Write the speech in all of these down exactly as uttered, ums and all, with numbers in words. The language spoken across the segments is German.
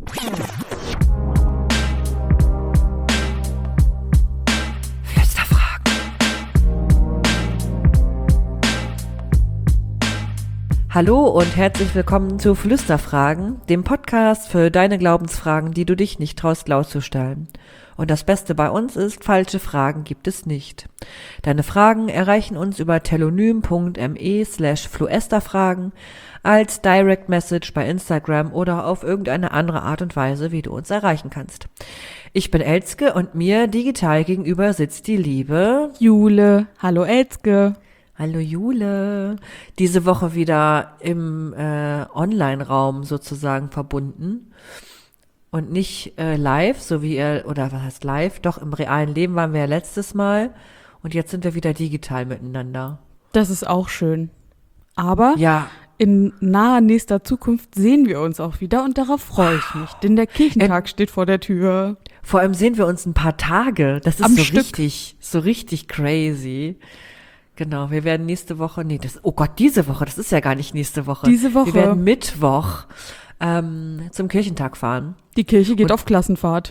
Hallo und herzlich willkommen zu Flüsterfragen, dem Podcast für deine Glaubensfragen, die du dich nicht traust laut zu stellen. Und das Beste bei uns ist, falsche Fragen gibt es nicht. Deine Fragen erreichen uns über telonym.me slash fluesterfragen, als Direct Message bei Instagram oder auf irgendeine andere Art und Weise, wie du uns erreichen kannst. Ich bin Elske und mir digital gegenüber sitzt die liebe Jule. Hallo Elske. Hallo Jule, diese Woche wieder im äh, Online-Raum sozusagen verbunden und nicht äh, live, so wie ihr, oder was heißt live, doch im realen Leben waren wir ja letztes Mal und jetzt sind wir wieder digital miteinander. Das ist auch schön. Aber ja. In naher nächster Zukunft sehen wir uns auch wieder und darauf freue ich mich, denn der Kirchentag äh, steht vor der Tür. Vor allem sehen wir uns ein paar Tage, das ist Am so Stück. richtig, so richtig crazy. Genau, wir werden nächste Woche, nee, das, oh Gott, diese Woche, das ist ja gar nicht nächste Woche. Diese Woche. Wir werden Mittwoch ähm, zum Kirchentag fahren. Die Kirche geht Und, auf Klassenfahrt.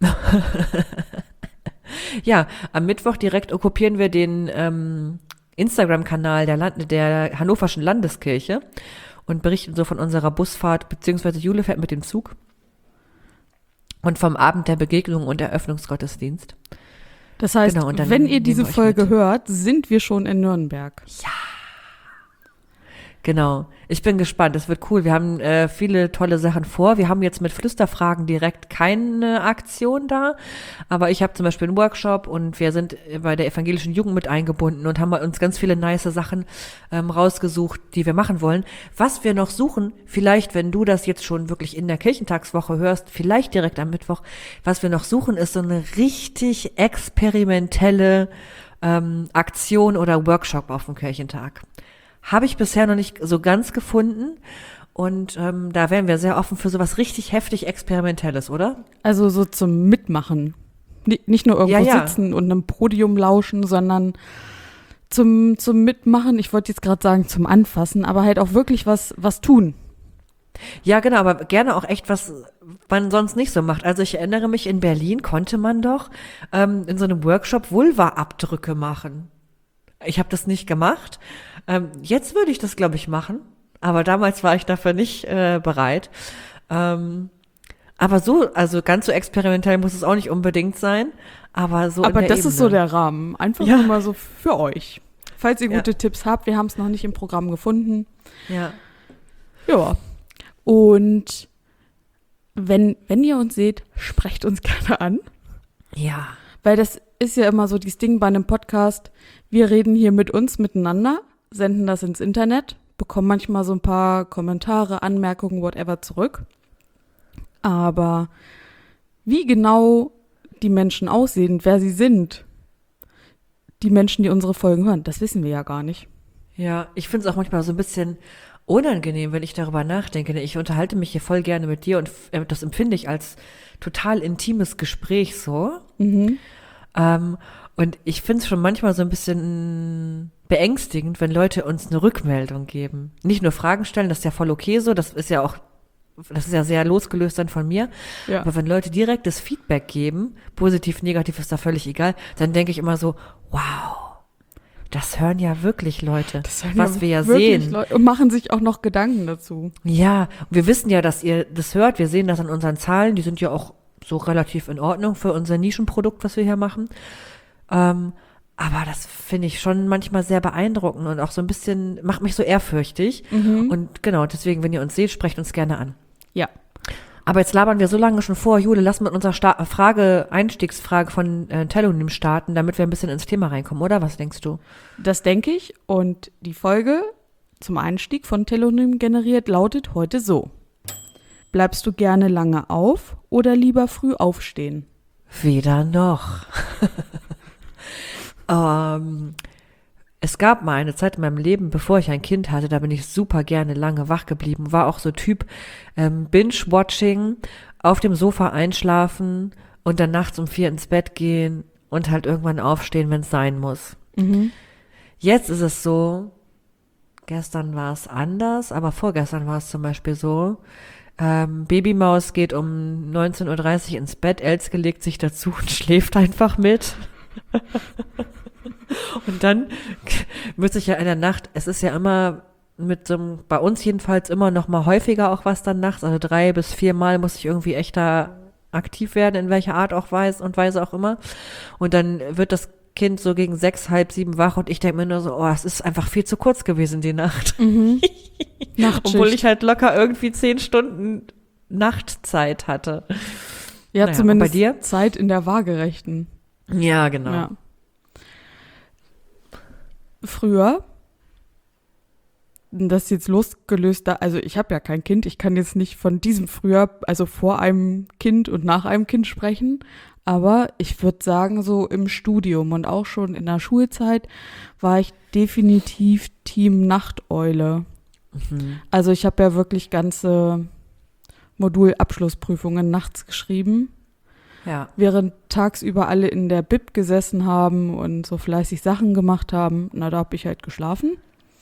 Ja, am Mittwoch direkt okkupieren wir den ähm, Instagram-Kanal der, Land- der Hannoverschen Landeskirche und berichten so von unserer Busfahrt, beziehungsweise Jule fährt mit dem Zug und vom Abend der Begegnung und Eröffnungsgottesdienst. Das heißt, genau, wenn ihr diese Folge hört, sind wir schon in Nürnberg. Ja. Genau. Ich bin gespannt. Das wird cool. Wir haben äh, viele tolle Sachen vor. Wir haben jetzt mit Flüsterfragen direkt keine Aktion da. Aber ich habe zum Beispiel einen Workshop und wir sind bei der evangelischen Jugend mit eingebunden und haben uns ganz viele nice Sachen ähm, rausgesucht, die wir machen wollen. Was wir noch suchen, vielleicht, wenn du das jetzt schon wirklich in der Kirchentagswoche hörst, vielleicht direkt am Mittwoch, was wir noch suchen, ist so eine richtig experimentelle ähm, Aktion oder Workshop auf dem Kirchentag. Habe ich bisher noch nicht so ganz gefunden und ähm, da wären wir sehr offen für sowas richtig heftig Experimentelles, oder? Also so zum Mitmachen. N- nicht nur irgendwo ja, ja. sitzen und einem Podium lauschen, sondern zum, zum Mitmachen, ich wollte jetzt gerade sagen zum Anfassen, aber halt auch wirklich was, was tun. Ja, genau, aber gerne auch echt, was man sonst nicht so macht. Also ich erinnere mich, in Berlin konnte man doch ähm, in so einem Workshop Vulva-Abdrücke machen. Ich habe das nicht gemacht. Ähm, jetzt würde ich das, glaube ich, machen. Aber damals war ich dafür nicht äh, bereit. Ähm, aber so, also ganz so experimentell muss es auch nicht unbedingt sein. Aber so Aber in der das Ebene. ist so der Rahmen. Einfach Ja. nur mal so für euch. Falls ihr Ja. gute Tipps habt, wir haben es noch nicht im Programm gefunden. Ja. Ja. Und wenn, wenn ihr uns seht, sprecht uns gerne an. Ja. Weil das ist ja immer so dieses Ding bei einem Podcast. Wir reden hier mit uns miteinander, senden das ins Internet, bekommen manchmal so ein paar Kommentare, Anmerkungen, whatever zurück. Aber wie genau die Menschen aussehen, wer sie sind, die Menschen, die unsere Folgen hören, das wissen wir ja gar nicht. Ja, ich finde es auch manchmal so ein bisschen unangenehm, wenn ich darüber nachdenke. Ich unterhalte mich hier voll gerne mit dir und äh, das empfinde ich als total intimes Gespräch so. Mhm. Ähm, und ich finde es schon manchmal so ein bisschen beängstigend, wenn Leute uns eine Rückmeldung geben. Nicht nur Fragen stellen, das ist ja voll okay so, das ist ja auch, das ist ja sehr losgelöst dann von mir. Ja. Aber wenn Leute direkt das Feedback geben, positiv, negativ, ist da völlig egal, dann denke ich immer so, wow, das hören ja wirklich Leute, Das hören was ja wir ja wirklich sehen. Leute und machen sich auch noch Gedanken dazu. Ja, und wir wissen ja, dass ihr das hört, wir sehen das an unseren Zahlen, die sind ja auch so relativ in Ordnung für unser Nischenprodukt, was wir hier machen. Ähm, aber das finde ich schon manchmal sehr beeindruckend und auch so ein bisschen, macht mich so ehrfürchtig. Mhm. Und genau, deswegen, wenn ihr uns seht, sprecht uns gerne an. Ja. Aber jetzt labern wir so lange schon vor. Jule, lass mit unserer Sta- Frage, Einstiegsfrage von äh, Telonym starten, damit wir ein bisschen ins Thema reinkommen, oder? Was denkst du? Das denke ich. Und die Folge zum Einstieg von Telonym generiert lautet heute so. Bleibst du gerne lange auf oder lieber früh aufstehen? Weder noch. ähm, es gab mal eine Zeit in meinem Leben, bevor ich ein Kind hatte, da bin ich super gerne lange wach geblieben. War auch so Typ ähm, Binge-Watching, auf dem Sofa einschlafen und dann nachts um vier ins Bett gehen und halt irgendwann aufstehen, wenn es sein muss. Mhm. Jetzt ist es so, gestern war es anders, aber vorgestern war es zum Beispiel so, ähm, Babymaus geht um neunzehn Uhr dreißig ins Bett, Elske legt sich dazu und schläft einfach mit. Und dann muss ich ja in der Nacht, es ist ja immer mit so einem, bei uns jedenfalls immer noch mal häufiger auch was dann nachts, also drei bis vier Mal muss ich irgendwie echt da aktiv werden, in welcher Art auch Weise und Weise auch immer. Und dann wird das Kind so gegen sechs, halb sieben wach und ich denke mir nur so, oh, es ist einfach viel zu kurz gewesen, die Nacht. Mhm. Obwohl ich halt locker irgendwie zehn Stunden Nachtzeit hatte. Ja, naja, zumindest bei dir? Zeit in der Waagerechten. Ja, genau. Ja. Früher, das ist jetzt losgelöst, da, also ich habe ja kein Kind, ich kann jetzt nicht von diesem früher, also vor einem Kind und nach einem Kind sprechen, aber ich würde sagen, so im Studium und auch schon in der Schulzeit war ich definitiv Team Nachteule. Mhm. Also ich habe ja wirklich ganze Modulabschlussprüfungen nachts geschrieben. Ja. Während tagsüber alle in der Bib gesessen haben und so fleißig Sachen gemacht haben, na, da habe ich halt geschlafen.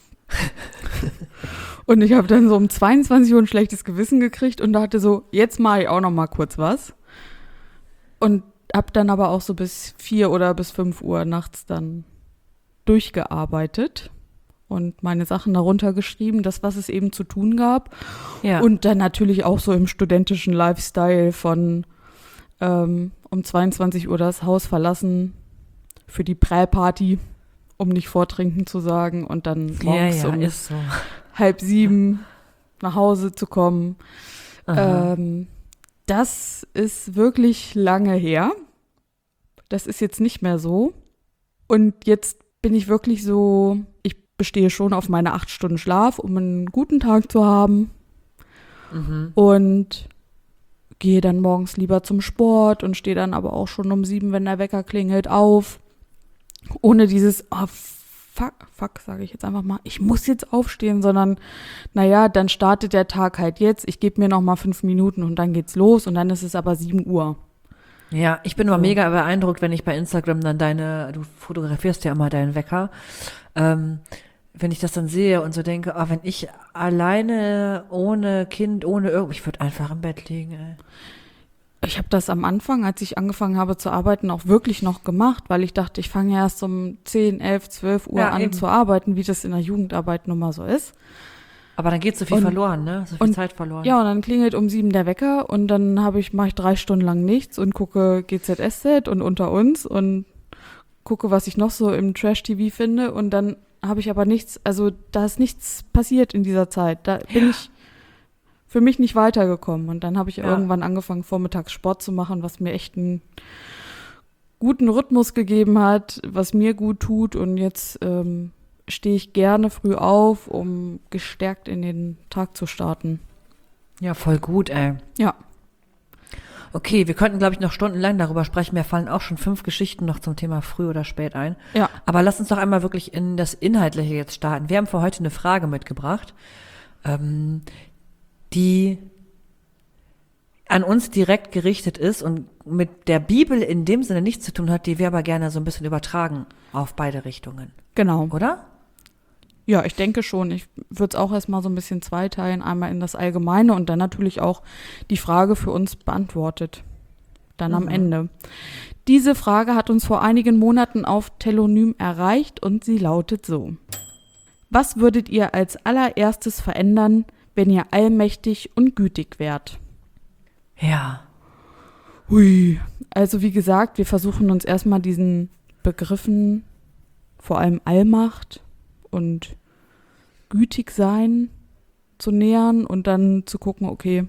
Und ich habe dann so um zweiundzwanzig Uhr ein schlechtes Gewissen gekriegt und dachte so, jetzt mache ich auch noch mal kurz was. Und habe dann aber auch so bis vier oder bis fünf Uhr nachts dann durchgearbeitet und meine Sachen darunter geschrieben, das, was es eben zu tun gab. Ja. Und dann natürlich auch so im studentischen Lifestyle von ähm, um zweiundzwanzig Uhr das Haus verlassen für die Prä-Party, um nicht vortrinken zu sagen, und dann morgens ja, ja, um ist so. halb sieben nach Hause zu kommen. Ähm, das ist wirklich lange her. Das ist jetzt nicht mehr so. Und jetzt bin ich wirklich so, ich bestehe schon auf meine acht Stunden Schlaf, um einen guten Tag zu haben. Mhm. Und gehe dann morgens lieber zum Sport und stehe dann aber auch schon um sieben, wenn der Wecker klingelt, auf. Ohne dieses, oh, fuck, fuck, sage ich jetzt einfach mal, ich muss jetzt aufstehen, sondern, naja, dann startet der Tag halt jetzt. Ich gebe mir noch mal fünf Minuten und dann geht's los und dann ist es aber sieben Uhr. Ja, ich bin immer So. mega beeindruckt, wenn ich bei Instagram dann deine, du fotografierst ja immer deinen Wecker, ähm, wenn ich das dann sehe und so denke, oh, wenn ich alleine, ohne Kind, ohne irgendwas, ich würde einfach im Bett liegen, ey. Ich habe das am Anfang, als ich angefangen habe zu arbeiten, auch wirklich noch gemacht, weil ich dachte, ich fange ja erst um zehn, elf, zwölf Uhr Ja, an eben. zu arbeiten, wie das in der Jugendarbeit nun mal so ist. Aber dann geht so viel Und- verloren, ne? So viel und- Zeit verloren. Ja, und dann klingelt um sieben der Wecker und dann habe ich, mache ich drei Stunden lang nichts und gucke G Z S Z und Unter uns und gucke, was ich noch so im Trash-T V finde und dann habe ich aber nichts, also da ist nichts passiert in dieser Zeit. Da bin ich für mich nicht weitergekommen und dann habe ich Ja. irgendwann angefangen, vormittags Sport zu machen, was mir echt einen guten Rhythmus gegeben hat, was mir gut tut und jetzt ähm, stehe ich gerne früh auf, um gestärkt in den Tag zu starten. Ja, voll gut, ey. Ja. Okay, wir könnten, glaube ich, noch stundenlang darüber sprechen. Mir fallen auch schon fünf Geschichten noch zum Thema früh oder spät ein. Ja. Aber lass uns doch einmal wirklich in das Inhaltliche jetzt starten. Wir haben für heute eine Frage mitgebracht, ähm, die an uns direkt gerichtet ist und mit der Bibel in dem Sinne nichts zu tun hat, die wir aber gerne so ein bisschen übertragen auf beide Richtungen, Genau. oder? Ja, ich denke schon. Ich würde es auch erstmal so ein bisschen zweiteilen. Einmal in das Allgemeine und dann natürlich auch die Frage für uns beantwortet. Dann am Mhm. Ende. Diese Frage hat uns vor einigen Monaten auf Telonym erreicht und sie lautet so. Was würdet ihr als allererstes verändern, wenn ihr allmächtig und gütig wärt? Ja. Hui. Also wie gesagt, wir versuchen uns erstmal diesen Begriffen, vor allem Allmacht und gütig sein, zu nähern und dann zu gucken, okay,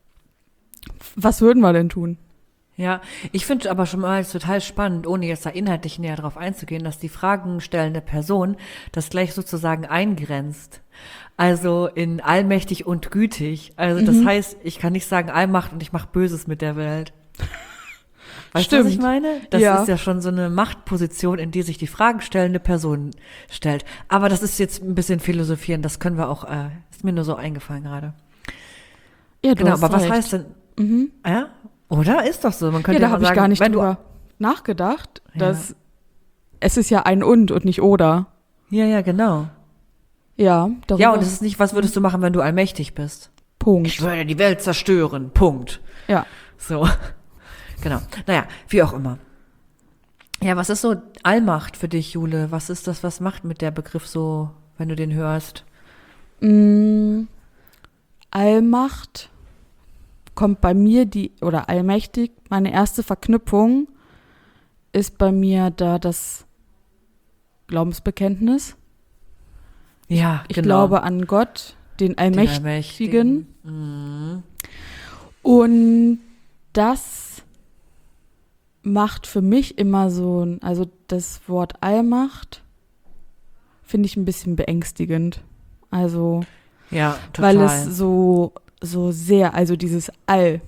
was würden wir denn tun? Ja, ich finde aber schon mal total spannend, ohne jetzt da inhaltlich näher drauf einzugehen, dass die fragenstellende Person das gleich sozusagen eingrenzt. Also in allmächtig und gütig. Also das Mhm. heißt, ich kann nicht sagen Allmacht und ich mache Böses mit der Welt. Weißt Stimmt. du, was ich meine? Das Ja. ist ja schon so eine Machtposition, in die sich die fragenstellende Person stellt. Aber das ist jetzt ein bisschen philosophieren, das können wir auch, äh, ist mir nur so eingefallen gerade. Ja, du Genau, hast aber was recht. heißt denn, Mhm. ja? Oder? Ist doch so. Man Ja, könnte da mal habe ich sagen, gar nicht wenn du, drüber nachgedacht, Ja. dass es ist ja ein und und nicht oder. ja, ja, genau. Ja, darüber. Ja, und es ist nicht, was würdest du machen, wenn du allmächtig bist? Punkt. Ich würde die Welt zerstören. Punkt. Ja. So. Genau. Naja, wie auch immer. Ja, was ist so Allmacht für dich, Jule? Was ist das, was macht mit der Begriff so, wenn du den hörst? Mm, Allmacht kommt bei mir die, oder allmächtig, meine erste Verknüpfung ist bei mir da das Glaubensbekenntnis. Ja, Ich genau. glaube an Gott, den Den Allmächtigen. Allmächtigen. Mhm. Und das macht für mich immer so, ein- also das Wort Allmacht finde ich ein bisschen beängstigend. Also, Ja, total. weil es so, so sehr, also dieses All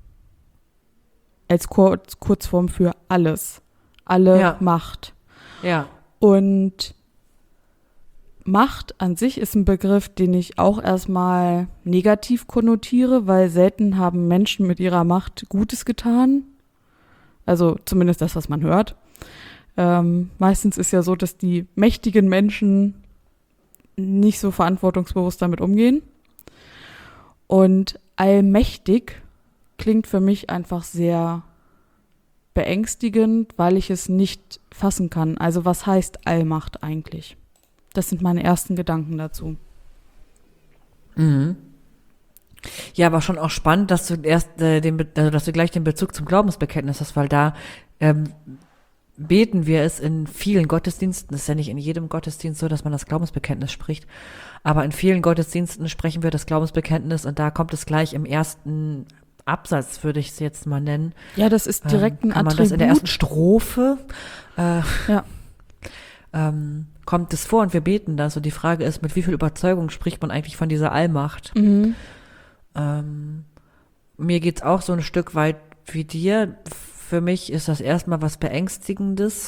als Kurz, Kurzform für alles, alle Ja. Macht. Ja, Und Macht an sich ist ein Begriff, den ich auch erstmal negativ konnotiere, weil selten haben Menschen mit ihrer Macht Gutes getan. Also zumindest das, was man hört. Ähm, meistens ist ja so, dass die mächtigen Menschen nicht so verantwortungsbewusst damit umgehen. Und allmächtig klingt für mich einfach sehr beängstigend, weil ich es nicht fassen kann. Also was heißt Allmacht eigentlich? Das sind meine ersten Gedanken dazu. Mhm. Ja, aber schon auch spannend, dass du erst äh, den, Be- also dass du gleich den Bezug zum Glaubensbekenntnis hast, weil da ähm, beten wir es in vielen Gottesdiensten. Es ist ja nicht in jedem Gottesdienst so, dass man das Glaubensbekenntnis spricht, aber in vielen Gottesdiensten sprechen wir das Glaubensbekenntnis und da kommt es gleich im ersten Absatz, würde ich es jetzt mal nennen. Ja, das ist direkt ähm, ein kann man Attribut. das in der ersten Strophe äh, Ja. ähm, kommt es vor und wir beten das. Und die Frage ist, mit wie viel Überzeugung spricht man eigentlich von dieser Allmacht? Mhm. Ähm, mir geht's auch so ein Stück weit wie dir. Für mich ist das erstmal was Beängstigendes,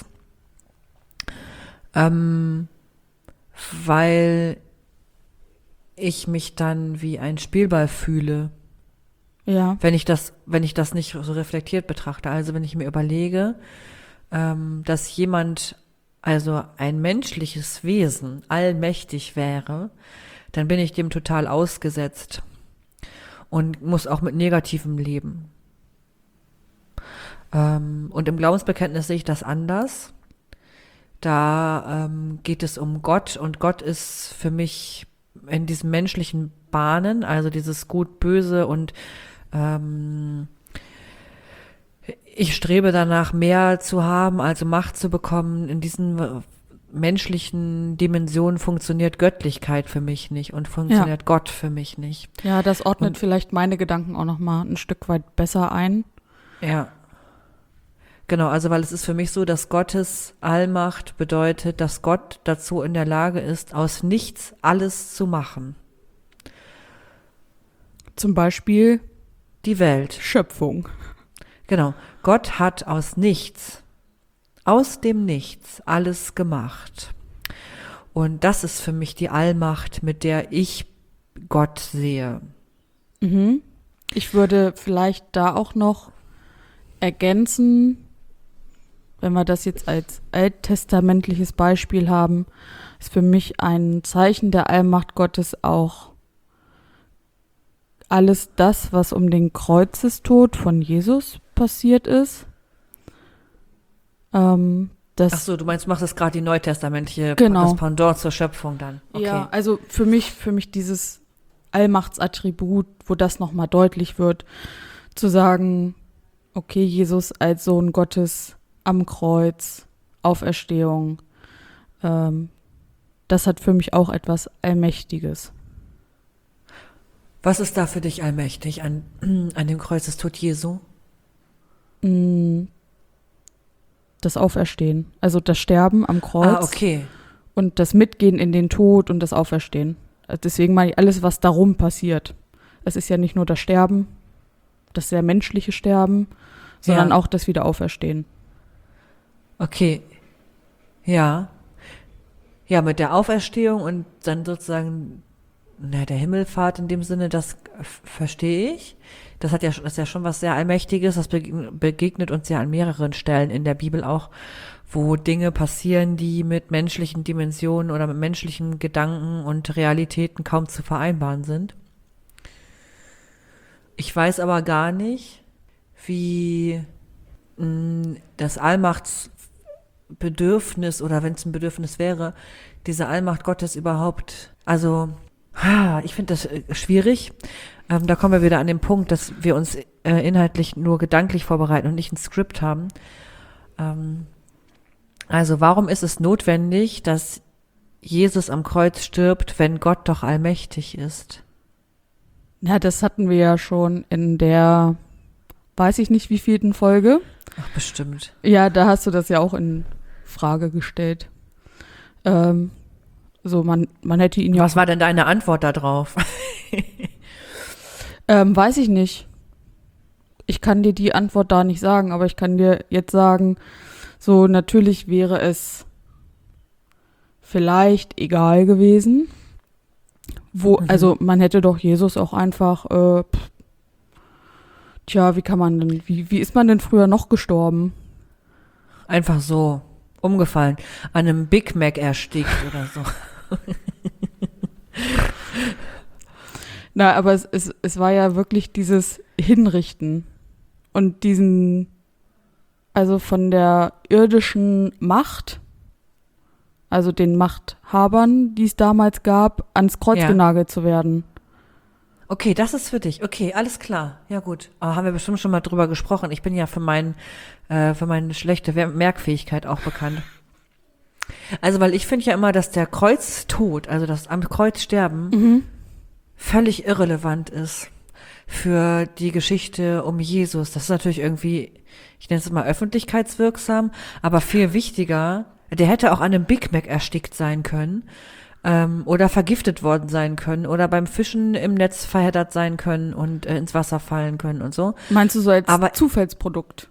ähm, weil ich mich dann wie ein Spielball fühle, Ja. wenn ich das, wenn ich das nicht so reflektiert betrachte. Also wenn ich mir überlege, ähm, dass jemand, also ein menschliches Wesen, allmächtig wäre, dann bin ich dem total ausgesetzt und muss auch mit Negativem leben. Ähm, und im Glaubensbekenntnis sehe ich das anders. Da ähm, geht es um Gott und Gott ist für mich in diesen menschlichen Bahnen, also dieses Gut, Böse und ähm, ich strebe danach, mehr zu haben, also Macht zu bekommen. In diesen äh, menschlichen Dimensionen funktioniert Göttlichkeit für mich nicht und funktioniert Gott für mich nicht. Ja, das ordnet Und- vielleicht meine Gedanken auch nochmal ein Stück weit besser ein. Ja. Genau, also weil es ist für mich so, dass Gottes Allmacht bedeutet, dass Gott dazu in der Lage ist, aus nichts alles zu machen. Zum Beispiel Die Welt. Schöpfung. Genau. Gott hat aus nichts, aus dem Nichts alles gemacht. Und das ist für mich die Allmacht, mit der ich Gott sehe. Mhm. Ich würde vielleicht da auch noch ergänzen, wenn wir das jetzt als alttestamentliches Beispiel haben, ist für mich ein Zeichen der Allmacht Gottes auch alles das, was um den Kreuzestod von Jesus passiert ist. Ähm, das, Ach so, du meinst, du machst jetzt gerade die neutestamentliche, Genau. das Pendant zur Schöpfung dann. Okay. Ja, also für mich, für mich dieses Allmachtsattribut, wo das nochmal deutlich wird, zu sagen, okay, Jesus als Sohn Gottes am Kreuz, Auferstehung, ähm, das hat für mich auch etwas Allmächtiges. Was ist da für dich allmächtig an, an dem Kreuzestod Jesu? Mm, Das Auferstehen, also das Sterben am Kreuz Ah, okay. und das Mitgehen in den Tod und das Auferstehen. Also deswegen meine ich alles, was darum passiert. Es ist ja nicht nur das Sterben, das sehr menschliche Sterben, sondern Ja. auch das Wiederauferstehen. Okay. Ja. Ja, mit der Auferstehung und dann sozusagen, na, der Himmelfahrt in dem Sinne, das f- verstehe ich. Das hat ja, schon- das ist ja schon was sehr Allmächtiges. Das begegn- begegnet uns ja an mehreren Stellen in der Bibel auch, wo Dinge passieren, die mit menschlichen Dimensionen oder mit menschlichen Gedanken und Realitäten kaum zu vereinbaren sind. Ich weiß aber gar nicht, wie mh, das Allmachtsbedürfnis oder wenn es ein Bedürfnis wäre, diese Allmacht Gottes überhaupt, also ah, ich finde das äh, schwierig. Ähm, da kommen wir wieder an den Punkt, dass wir uns äh, inhaltlich nur gedanklich vorbereiten und nicht ein Skript haben. Ähm, also warum ist es notwendig, dass Jesus am Kreuz stirbt, wenn Gott doch allmächtig ist? Ja, das hatten wir ja schon in der, weiß ich nicht, wievielten Folge. Ach, bestimmt. Ja, da hast du das ja auch in Frage gestellt. Ähm, so, man, man hätte ihn ja. Was war denn deine Antwort da drauf? ähm, weiß ich nicht. Ich kann dir die Antwort da nicht sagen, aber ich kann dir jetzt sagen, so natürlich wäre es vielleicht egal gewesen. Wo, mhm. Also man hätte doch Jesus auch einfach, äh, pff, tja, wie kann man denn, wie, wie ist man denn früher noch gestorben? Einfach so, umgefallen, an einem Big Mac erstickt oder so. Na, aber es, es, es war ja wirklich dieses Hinrichten und diesen, also von der irdischen Macht, also den Machthabern, die es damals gab, ans Kreuz Ja. genagelt zu werden. Okay, das ist für dich. Okay, alles klar. Ja gut. Aber haben wir bestimmt schon mal drüber gesprochen. Ich bin ja für mein, äh, für meine schlechte Merkfähigkeit auch bekannt. Also, weil ich finde ja immer, dass der Kreuztod, also das am Kreuz sterben, Mhm. völlig irrelevant ist für die Geschichte um Jesus. Das ist natürlich irgendwie, ich nenne es mal öffentlichkeitswirksam, aber viel wichtiger, der hätte auch an einem Big Mac erstickt sein können ähm, oder vergiftet worden sein können oder beim Fischen im Netz verheddert sein können und äh, ins Wasser fallen können und so. Meinst du so als Aber- Zufallsprodukt?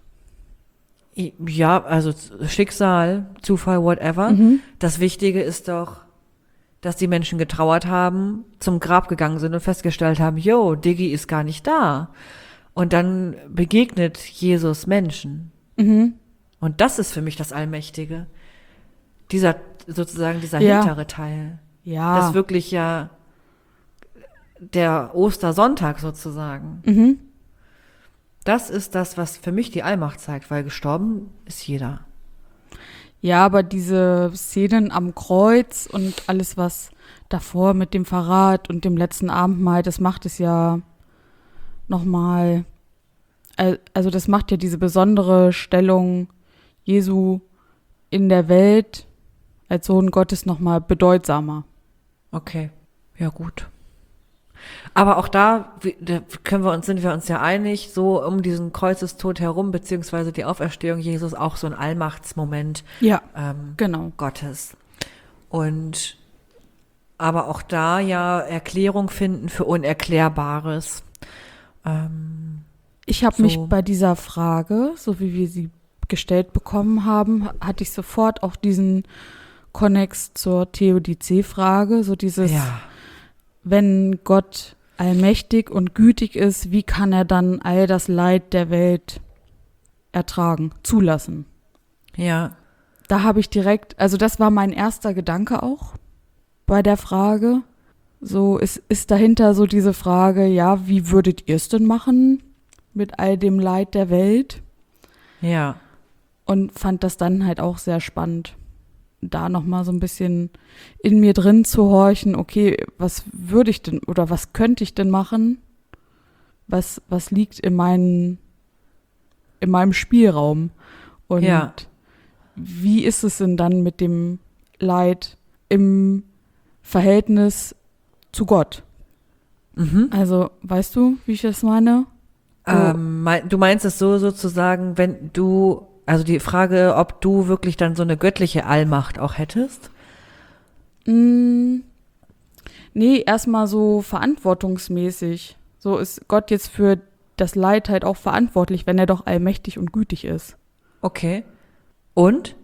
Ja, also Schicksal, Zufall, whatever. Mhm. Das Wichtige ist doch, dass die Menschen getrauert haben, zum Grab gegangen sind und festgestellt haben, jo, Diggi ist gar nicht da. Und dann begegnet Jesus Menschen. Mhm. Und das ist für mich das Allmächtige. Dieser, sozusagen dieser Ja. hintere Teil. Ja. Das ist wirklich ja der Ostersonntag sozusagen. Mhm. Das ist das, was für mich die Allmacht zeigt, weil gestorben ist jeder. Ja, aber diese Szenen am Kreuz und alles, was davor mit dem Verrat und dem letzten Abendmahl, das macht es ja nochmal, also das macht ja diese besondere Stellung Jesu in der Welt als Sohn Gottes nochmal bedeutsamer. Okay, ja gut. Aber auch da, wie- da können wir uns, sind wir uns ja einig, so um diesen Kreuzestod herum, beziehungsweise die Auferstehung Jesus, auch so ein Allmachtsmoment Ja, ähm, genau. Gottes. Und aber auch da ja Erklärung finden für Unerklärbares. Ähm, Ich habe So. mich bei dieser Frage, so wie wir sie gestellt bekommen haben, hatte ich sofort auch diesen Konnex zur Theodizee-Frage, so dieses, ja, wenn Gott allmächtig und gütig ist, wie kann er dann all das Leid der Welt ertragen, zulassen? ja, Da habe ich direkt, also das war mein erster Gedanke auch bei der Frage. So ist, ist dahinter so diese Frage, ja, wie würdet ihr es denn machen mit all dem Leid der Welt? ja, Und fand das dann halt auch sehr spannend, da nochmal so ein bisschen in mir drin zu horchen, okay, was würde ich denn oder was könnte ich denn machen? Was, was liegt in, meinen, in meinem Spielraum? Und Ja. wie ist es denn dann mit dem Leid im Verhältnis zu Gott? mhm. Also, weißt du, wie ich das meine? So, Ähm, mein, du meinst es so sozusagen, wenn du, also die Frage, ob du wirklich dann so eine göttliche Allmacht auch hättest? Mm, nee, erstmal so verantwortungsmäßig. So ist Gott jetzt für das Leid halt auch verantwortlich, wenn er doch allmächtig und gütig ist. Okay. Und?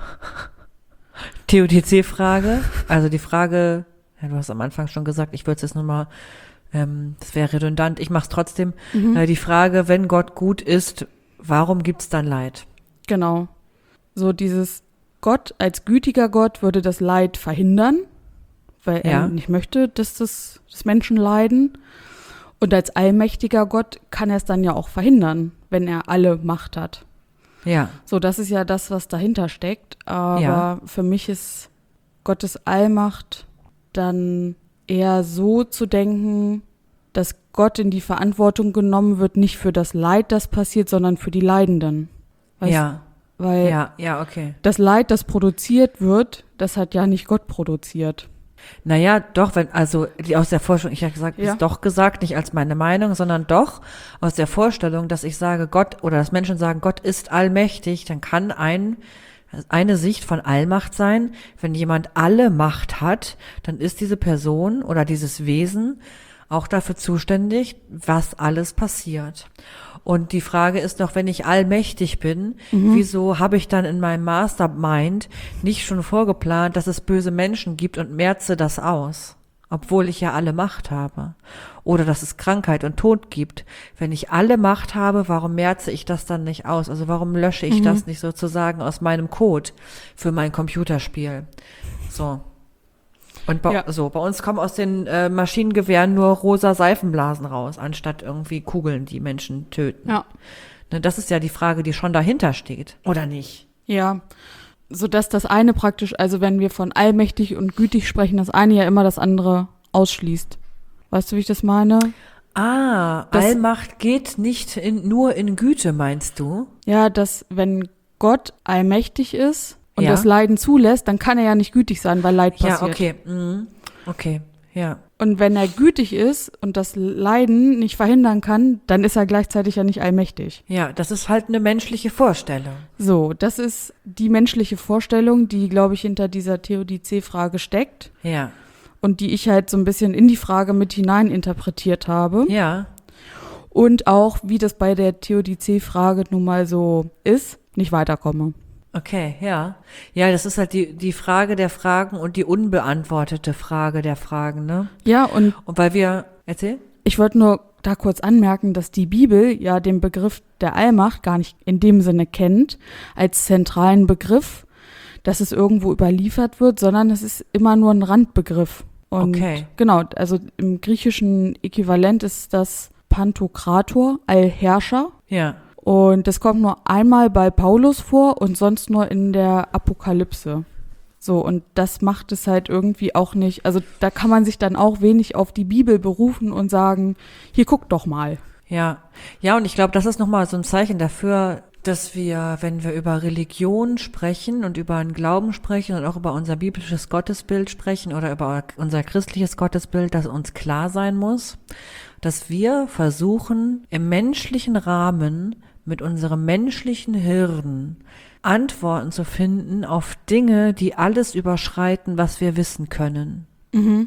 Theodizee-Frage, also die Frage, ja, du hast am Anfang schon gesagt, ich würde es jetzt nochmal, ähm, das wäre redundant, ich mache es trotzdem, Mhm. äh, die Frage, wenn Gott gut ist, warum gibt's dann Leid? Genau. So dieses Gott als gütiger Gott würde das Leid verhindern, weil Ja. er nicht möchte, dass das dass Menschen leiden. Und als allmächtiger Gott kann er es dann ja auch verhindern, wenn er alle Macht hat. Ja. So, das ist ja das, was dahinter steckt. Aber Ja. für mich ist Gottes Allmacht dann eher so zu denken, dass Gott in die Verantwortung genommen wird, nicht für das Leid, das passiert, sondern für die Leidenden. Weißt, Ja. Weil Ja, ja, okay. das Leid, das produziert wird, das hat ja nicht Gott produziert. Naja, doch, wenn, also die, aus der Vorstellung, ich habe gesagt, Ja. ist doch gesagt, nicht als meine Meinung, sondern doch aus der Vorstellung, dass ich sage, Gott, oder dass Menschen sagen, Gott ist allmächtig, dann kann ein, eine Sicht von Allmacht sein, wenn jemand alle Macht hat, dann ist diese Person oder dieses Wesen auch dafür zuständig, was alles passiert. Und die Frage ist noch, wenn ich allmächtig bin, Mhm. wieso habe ich dann in meinem Mastermind nicht schon vorgeplant, dass es böse Menschen gibt und merze das aus, obwohl ich ja alle Macht habe? Oder dass es Krankheit und Tod gibt. Wenn ich alle Macht habe, warum merze ich das dann nicht aus? Also warum lösche ich Mhm. das nicht sozusagen aus meinem Code für mein Computerspiel? So. Und bei, Ja. so, bei uns kommen aus den äh, Maschinengewehren nur rosa Seifenblasen raus, anstatt irgendwie Kugeln, die Menschen töten. Ja. Ne, das ist ja die Frage, die schon dahinter steht, oder nicht? Ja, sodass das eine praktisch, also wenn wir von allmächtig und gütig sprechen, das eine ja immer das andere ausschließt. Weißt du, wie ich das meine? Ah, Das- Allmacht geht nicht in, nur in Güte, meinst du? Ja, dass wenn Gott allmächtig ist und Ja. das Leiden zulässt, dann kann er ja nicht gütig sein, weil Leid passiert. Ja, okay. Mhm. Okay, ja. Und wenn er gütig ist und das Leiden nicht verhindern kann, dann ist er gleichzeitig ja nicht allmächtig. Ja, das ist halt eine menschliche Vorstellung. So, das ist die menschliche Vorstellung, die, glaube ich, hinter dieser Theodizee-Frage steckt Ja, und die ich halt so ein bisschen in die Frage mit hinein interpretiert habe. ja, Und auch, wie das bei der Theodizee-Frage nun mal so ist, nicht weiterkomme. okay, ja. Ja, das ist halt die, die Frage der Fragen und die unbeantwortete Frage der Fragen, ne? Ja, und Und weil wir, erzähl? ich wollte nur da kurz anmerken, dass die Bibel ja den Begriff der Allmacht gar nicht in dem Sinne kennt, als zentralen Begriff, dass es irgendwo überliefert wird, sondern es ist immer nur ein Randbegriff. Und Okay. genau, also im griechischen Äquivalent ist das Pantokrator, Allherrscher. Ja. Und das kommt nur einmal bei Paulus vor und sonst nur in der Apokalypse. So, und das macht es halt irgendwie auch nicht, also da kann man sich dann auch wenig auf die Bibel berufen und sagen, hier guck doch mal. Ja, ja, und ich glaube, das ist nochmal so ein Zeichen dafür, dass wir, wenn wir über Religion sprechen und über einen Glauben sprechen und auch über unser biblisches Gottesbild sprechen oder über unser christliches Gottesbild, dass uns klar sein muss, dass wir versuchen, im menschlichen Rahmen mit unserem menschlichen Hirn Antworten zu finden auf Dinge, die alles überschreiten, was wir wissen können. Mhm.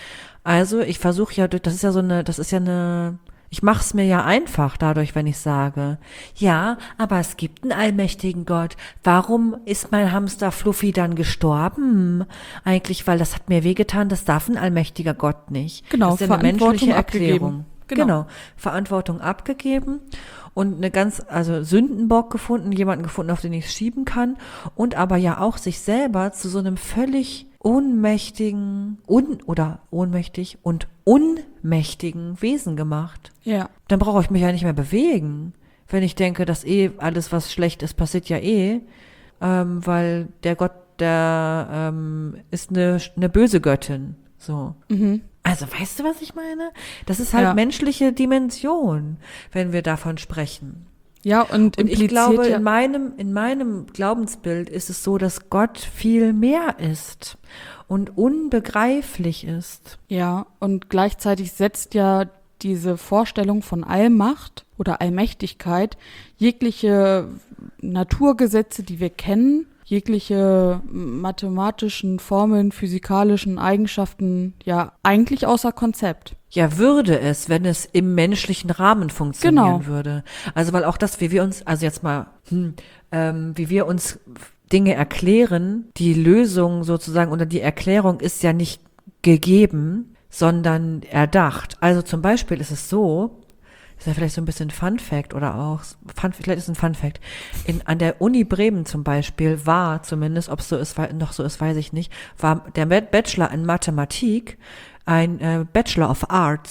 Also ich versuche ja, das ist ja so eine, das ist ja eine, ich mache es mir ja einfach dadurch, wenn ich sage, ja, aber es gibt einen allmächtigen Gott. Warum ist mein Hamster Fluffy dann gestorben? Eigentlich, weil das hat mir wehgetan, das darf ein allmächtiger Gott nicht. Genau, das ist ja eine Verantwortung menschliche abgegeben. Erklärung. Genau. Genau, Verantwortung abgegeben und eine ganz, also Sündenbock gefunden, jemanden gefunden, auf den ich es schieben kann und aber ja auch sich selber zu so einem völlig ohnmächtigen un oder ohnmächtig und unmächtigen Wesen gemacht. Ja. Dann brauche ich mich ja nicht mehr bewegen, wenn ich denke, dass eh alles, was schlecht ist, passiert ja eh, ähm, weil der Gott, der ähm, ist eine, eine böse Göttin, so. Mhm. Also, weißt du, was ich meine? Das ist halt Ja. menschliche Dimension, wenn wir davon sprechen. Ja, und, Und impliziert ich glaube, ja, in meinem, in meinem Glaubensbild ist es so, dass Gott viel mehr ist und unbegreiflich ist. ja, und gleichzeitig setzt ja diese Vorstellung von Allmacht oder Allmächtigkeit jegliche Naturgesetze, die wir kennen, jegliche mathematischen Formeln, physikalischen Eigenschaften ja eigentlich außer Konzept. Ja, würde es, wenn es im menschlichen Rahmen funktionieren Genau. würde. Also, weil auch das, wie wir uns, also jetzt mal, hm, ähm, wie wir uns Dinge erklären, die Lösung sozusagen oder die Erklärung ist ja nicht gegeben, sondern erdacht. Also zum Beispiel ist es so, ist ja vielleicht so ein bisschen Fun Fact oder auch, Fun, vielleicht ist es ein Fun Fact. In, an der Uni Bremen zum Beispiel war zumindest, ob es so ist, wei- noch so ist, weiß ich nicht, war der Bachelor in Mathematik ein äh, Bachelor of Arts.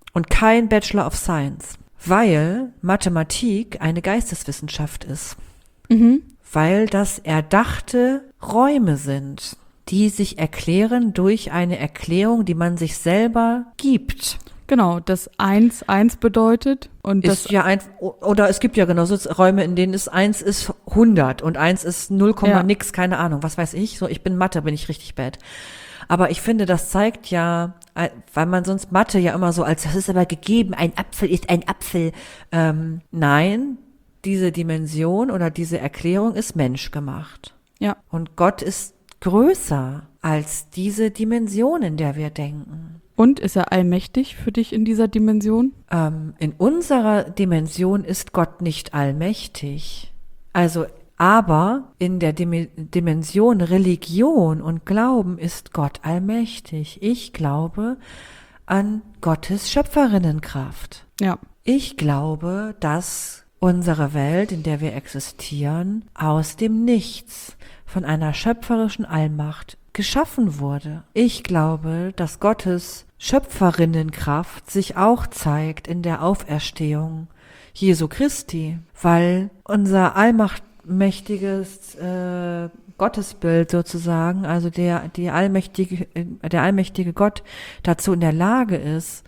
und kein Bachelor of Science, weil Mathematik eine Geisteswissenschaft ist. Mhm. Weil das erdachte Räume sind, die sich erklären durch eine Erklärung, die man sich selber gibt. Genau, das eins eins bedeutet und das Ist ja ein, oder es gibt ja genau so Räume, in denen es eins ist hundert und eins ist null, Ja. nix, keine Ahnung, was weiß ich. So, ich bin Mathe, bin ich richtig bad. Aber ich finde, das zeigt ja, weil man sonst Mathe ja immer so als, das ist aber gegeben, ein Apfel ist ein Apfel. Ähm, nein, diese Dimension oder diese Erklärung ist menschgemacht. ja, Und Gott ist größer als diese Dimension, in der wir denken. und ist er allmächtig für dich in dieser Dimension? Ähm, in unserer Dimension ist Gott nicht allmächtig. Also, aber in der Dim- Dimension Religion und Glauben ist Gott allmächtig. Ich glaube an Gottes Schöpferinnenkraft. Ja, Ich glaube, dass unsere Welt, in der wir existieren, aus dem Nichts von einer schöpferischen Allmacht geschaffen wurde. Ich glaube, dass Gottes Schöpferinnenkraft sich auch zeigt in der Auferstehung Jesu Christi, weil unser allmächtiges äh, Gottesbild sozusagen, also der, die allmächtige, der allmächtige Gott dazu in der Lage ist,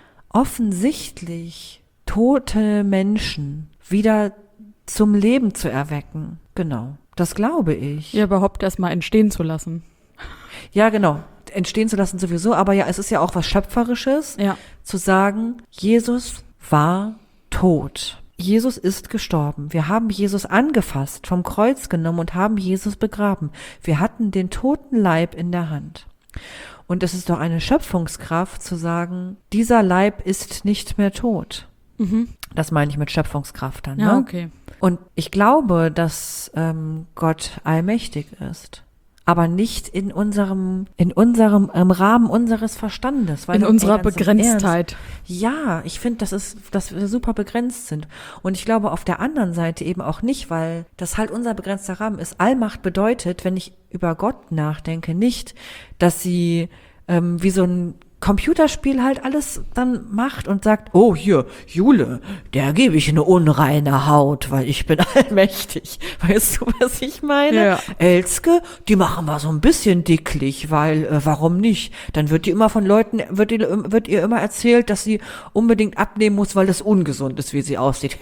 offensichtlich tote Menschen wieder zum Leben zu erwecken. Genau, das glaube ich. ja, überhaupt erstmal entstehen zu lassen. Ja, genau. Entstehen zu lassen sowieso, aber ja, es ist ja auch was Schöpferisches, Ja, zu sagen, Jesus war tot. Jesus ist gestorben. Wir haben Jesus angefasst, vom Kreuz genommen und haben Jesus begraben. Wir hatten den toten Leib in der Hand. Und es ist doch eine Schöpfungskraft zu sagen, dieser Leib ist nicht mehr tot. mhm. Das meine ich mit Schöpfungskraft dann. Ja, Ne? okay. Und ich glaube, dass ähm, Gott allmächtig ist. Aber nicht in unserem, in unserem, im Rahmen unseres Verstandes. Weil In ey, unserer ganz im Begrenztheit. Ernst, ja, ich finde, das ist, dass wir super begrenzt sind. Und ich glaube auf der anderen Seite eben auch nicht, weil das halt unser begrenzter Rahmen ist. Allmacht bedeutet, wenn ich über Gott nachdenke, nicht, dass sie ähm, wie so ein Computerspiel halt alles dann macht und sagt, oh hier, Jule, der gebe ich eine unreine Haut, weil ich bin allmächtig. Weißt du, was ich meine? Ja. Elske, die machen wir so ein bisschen dicklich, weil äh, warum nicht? Dann wird die immer von Leuten, wird, die, wird ihr immer erzählt, dass sie unbedingt abnehmen muss, weil das ungesund ist, wie sie aussieht.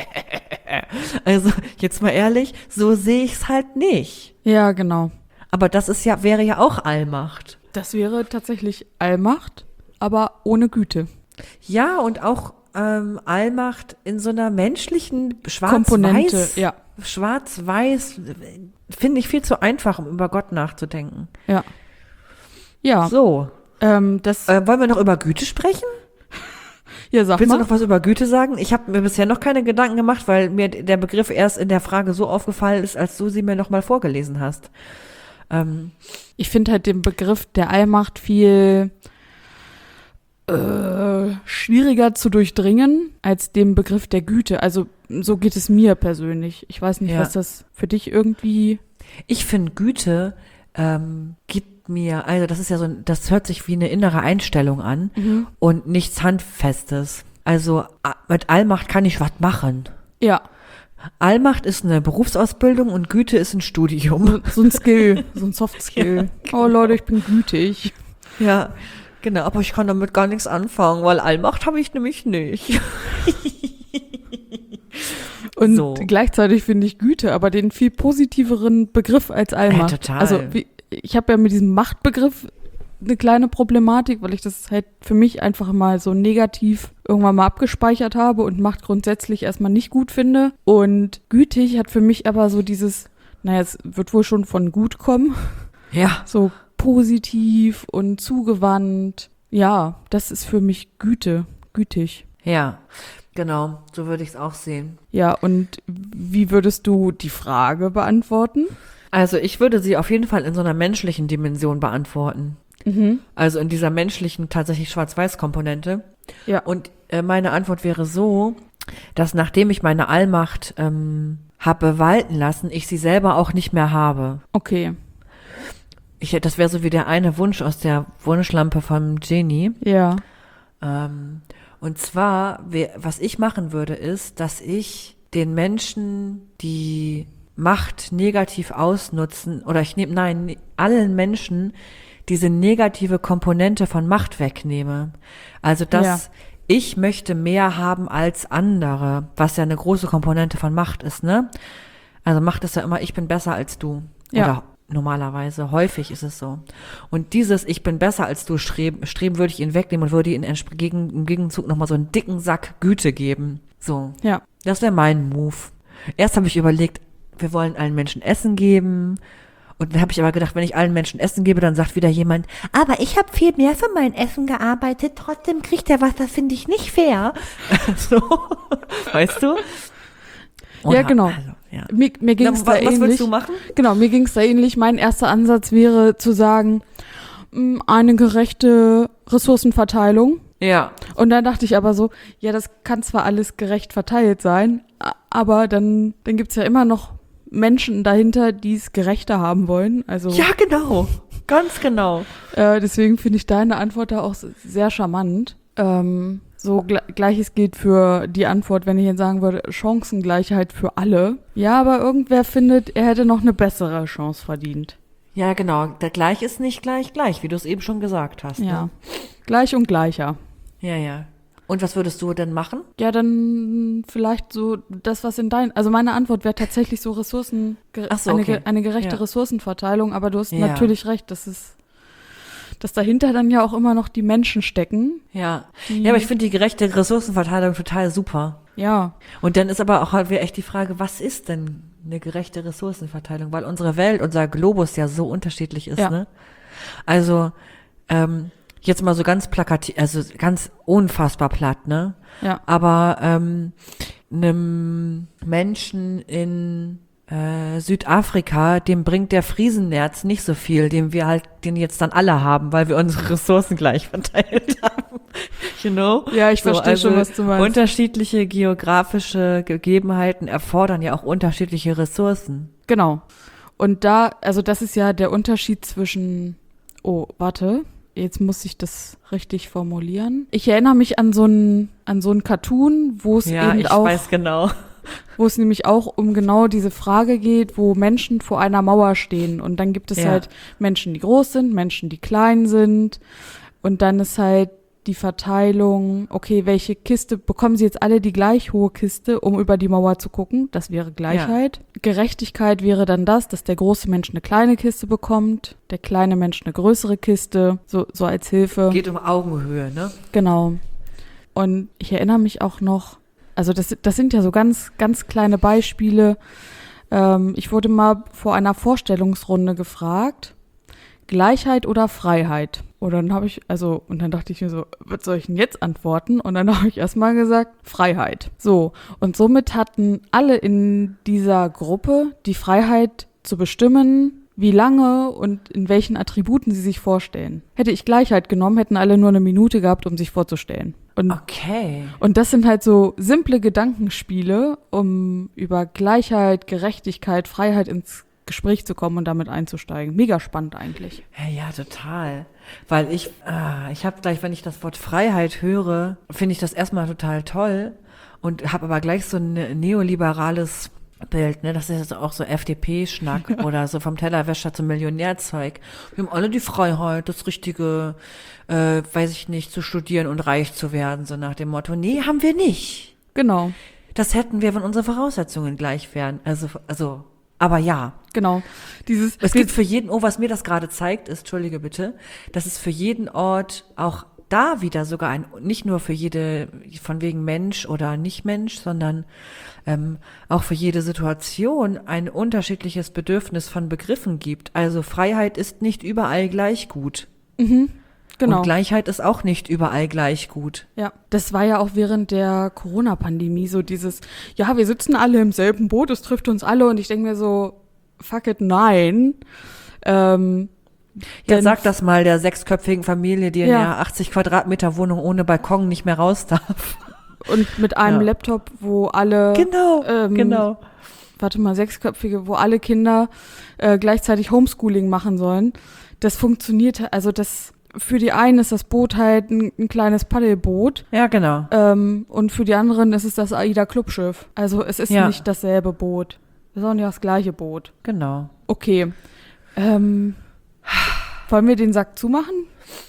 Also jetzt mal ehrlich, so sehe ich es halt nicht. Ja, genau. Aber das ist ja, wäre ja auch Allmacht. Das wäre tatsächlich Allmacht, aber ohne Güte. Ja, und auch ähm, Allmacht in so einer menschlichen Komponente, Schwarz-Weiß. ja. Schwarz-Weiß äh, finde ich viel zu einfach, um über Gott nachzudenken. Ja. Ja, So, ähm, das, äh, wollen wir noch über Güte sprechen? ja, sag Willst mal. du noch was über Güte sagen? Ich habe mir bisher noch keine Gedanken gemacht, weil mir der Begriff erst in der Frage so aufgefallen ist, als du sie mir noch mal vorgelesen hast. Ähm, Ich finde halt den Begriff der Allmacht viel äh, schwieriger zu durchdringen als den Begriff der Güte. Also so geht es mir persönlich. Ich weiß nicht, Ja. was das für dich irgendwie... Ich finde, Güte ähm, gibt mir, also das ist ja so, ein- das hört sich wie eine innere Einstellung an und nichts Handfestes. Also a- mit Allmacht kann ich was machen. Ja, Allmacht ist eine Berufsausbildung und Güte ist ein Studium. so, so ein Skill, so ein Soft-Skill. Oh Leute, ich bin gütig. Ja, genau, aber ich kann damit gar nichts anfangen, weil Allmacht habe ich nämlich nicht. Und So. gleichzeitig finde ich Güte aber den viel positiveren Begriff als Allmacht. Ja, total. Also wie, ich habe ja mit diesem Machtbegriff eine kleine Problematik, weil ich das halt für mich einfach mal so negativ irgendwann mal abgespeichert habe und Macht grundsätzlich erstmal nicht gut finde. Und gütig hat für mich aber so dieses, naja, es wird wohl schon von gut kommen, Ja, so positiv und zugewandt. Ja, das ist für mich Güte, gütig. ja, genau, so würde ich es auch sehen. Ja, und wie würdest du die Frage beantworten? Also ich würde sie auf jeden Fall in so einer menschlichen Dimension beantworten. Mhm. Also in dieser menschlichen, tatsächlich Schwarz-Weiß-Komponente. Ja. Und äh, meine Antwort wäre so, dass nachdem ich meine Allmacht ähm, habe walten lassen, ich sie selber auch nicht mehr habe. Okay. Ich, das wäre so wie der eine Wunsch aus der Wunschlampe von Genie. Ja. Ähm, Und zwar, was ich machen würde, ist, dass ich den Menschen, die Macht negativ ausnutzen, oder ich nehme, nein, allen Menschen diese negative Komponente von Macht wegnehme. Also, dass ja. ich möchte mehr haben als andere, was ja eine große Komponente von Macht ist, ne? Also Macht ist ja immer, ich bin besser als du. Ja. Oder normalerweise, häufig ist es so. Und dieses Ich bin besser als du streben, streben würde ich ihn wegnehmen und würde ihnen im Gegenzug nochmal so einen dicken Sack Güte geben. So. Ja. Das wäre mein Move. Erst habe ich überlegt, wir wollen allen Menschen Essen geben. Und dann habe ich aber gedacht, wenn ich allen Menschen Essen gebe, dann sagt wieder jemand, aber ich habe viel mehr für mein Essen gearbeitet, trotzdem kriegt er was, das finde ich nicht fair. So, weißt du? Oder, ja, genau. Also, ja. Mir, mir ging es da ähnlich. Was willst du machen? Genau, mir ging es da ähnlich. Mein erster Ansatz wäre zu sagen, eine gerechte Ressourcenverteilung. Ja. Und dann dachte ich aber so, ja, das kann zwar alles gerecht verteilt sein, aber dann, dann gibt's ja immer noch Menschen dahinter, die es gerechter haben wollen. Also ja, genau. Ganz genau. Äh, deswegen finde ich deine Antwort da auch sehr charmant. Ähm, so gle- Gleiches gilt für die Antwort, wenn ich jetzt sagen würde, Chancengleichheit für alle. Ja, aber irgendwer findet, er hätte noch eine bessere Chance verdient. Ja, genau. Der Gleich ist nicht gleich gleich, wie du es eben schon gesagt hast. Ja, ne? Gleich und gleicher. Ja, ja. Und was würdest du denn machen? Ja, dann vielleicht so das, was in dein... Also meine Antwort wäre tatsächlich so Ressourcen... Ach so, eine, okay. eine gerechte ja. Ressourcenverteilung, aber du hast ja. natürlich recht, das ist... dass dahinter dann ja auch immer noch die Menschen stecken. Ja, ja, aber ich finde die gerechte Ressourcenverteilung total super. Ja. Und dann ist aber auch halt wieder echt die Frage, was ist denn eine gerechte Ressourcenverteilung? Weil unsere Welt, unser Globus ja so unterschiedlich ist, ja. ne? Also, ähm, jetzt mal so ganz plakativ, also ganz unfassbar platt, ne? Ja. Aber ähm, einem Menschen in Äh, Südafrika, dem bringt der Friesennerz nicht so viel, den wir halt, den jetzt dann alle haben, weil wir unsere Ressourcen gleich verteilt haben. You know? Ja, ich so, verstehe also schon, was du meinst. Unterschiedliche geografische Gegebenheiten erfordern ja auch unterschiedliche Ressourcen. Genau. Und da, also das ist ja der Unterschied zwischen, oh, warte, jetzt muss ich das richtig formulieren. Ich erinnere mich an so ein, an so ein Cartoon, wo es ja, eben ich auch, weiß genau. wo es nämlich auch um genau diese Frage geht, wo Menschen vor einer Mauer stehen. Und dann gibt es Ja. halt Menschen, die groß sind, Menschen, die klein sind. Und dann ist halt die Verteilung, okay, welche Kiste, bekommen sie jetzt alle die gleich hohe Kiste, um über die Mauer zu gucken? Das wäre Gleichheit. Ja. Gerechtigkeit wäre dann das, dass der große Mensch eine kleine Kiste bekommt, der kleine Mensch eine größere Kiste, so, so als Hilfe. Geht um Augenhöhe, ne? Genau. Und ich erinnere mich auch noch, also das, das sind ja so ganz, ganz kleine Beispiele. Ähm, ich wurde mal vor einer Vorstellungsrunde gefragt, Gleichheit oder Freiheit? Und dann habe ich, also, und dann dachte ich mir so, was soll ich denn jetzt antworten? Und dann habe ich erstmal gesagt, Freiheit. So, und somit hatten alle in dieser Gruppe die Freiheit zu bestimmen, wie lange und in welchen Attributen sie sich vorstellen. Hätte ich Gleichheit genommen, hätten alle nur eine Minute gehabt, um sich vorzustellen. Und, okay. Und das sind halt so simple Gedankenspiele, um über Gleichheit, Gerechtigkeit, Freiheit ins Gespräch zu kommen und damit einzusteigen. Mega spannend eigentlich. Ja, ja, total. Weil ich, ah, ich habe gleich, wenn ich das Wort Freiheit höre, finde ich das erstmal total toll und habe aber gleich so ein neoliberales Bild, ne, das ist jetzt auch so F D P-Schnack oder so vom Tellerwäscher zum Millionärzeug. Wir haben alle die Freiheit, das Richtige, äh, weiß ich nicht, zu studieren und reich zu werden, so nach dem Motto, nee, haben wir nicht. Genau. Das hätten wir, wenn unsere Voraussetzungen gleich wären. Also, also, aber ja. Genau. Dieses, es gibt für jeden, oh, was mir das gerade zeigt, ist, entschuldige bitte, dass es für jeden Ort auch da wieder sogar ein, nicht nur für jede, von wegen Mensch oder Nicht-Mensch, sondern ähm, auch für jede Situation ein unterschiedliches Bedürfnis von Begriffen gibt. Also Freiheit ist nicht überall gleich gut. Mhm, genau. Und Gleichheit ist auch nicht überall gleich gut. Ja, das war ja auch während der Corona-Pandemie so dieses, ja, wir sitzen alle im selben Boot, es trifft uns alle und ich denke mir so, fuck it, nein. Ähm, Ja, sag das mal der sechsköpfigen Familie, die in Ja. der achtzig Quadratmeter Wohnung ohne Balkon nicht mehr raus darf. Und mit einem Ja. Laptop, wo alle, Genau, ähm, genau. warte mal, sechsköpfige, wo alle Kinder äh, gleichzeitig Homeschooling machen sollen. Das funktioniert, also das für die einen ist das Boot halt ein, ein kleines Paddelboot. Ja, genau. Ähm, und für die anderen ist es das AIDA-Clubschiff. Also es ist Ja. nicht dasselbe Boot. Wir sind ja das gleiche Boot. Genau. Okay. Ähm, wollen wir den Sack zumachen?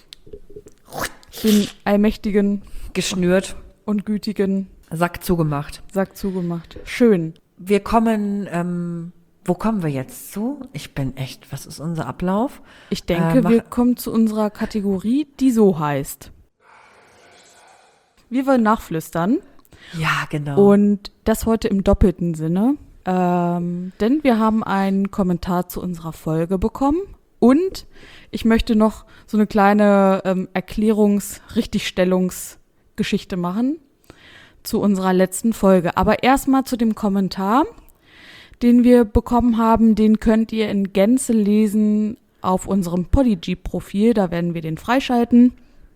Den allmächtigen Geschnürt, und gütigen Sack zugemacht. Sack zugemacht. Schön. Wir kommen, ähm, wo kommen wir jetzt zu? Ich bin echt, was ist unser Ablauf? Ich denke, Äh, mach- wir kommen zu unserer Kategorie, die so heißt. Wir wollen nachflüstern. Ja, genau. Und das heute im doppelten Sinne. Ähm, denn wir haben einen Kommentar zu unserer Folge bekommen. Und ich möchte noch so eine kleine ähm, Erklärungs-, Richtigstellungsgeschichte machen zu unserer letzten Folge. Aber erstmal zu dem Kommentar, den wir bekommen haben. Den könnt ihr in Gänze lesen auf unserem Podigy-Profil. Da werden wir den freischalten.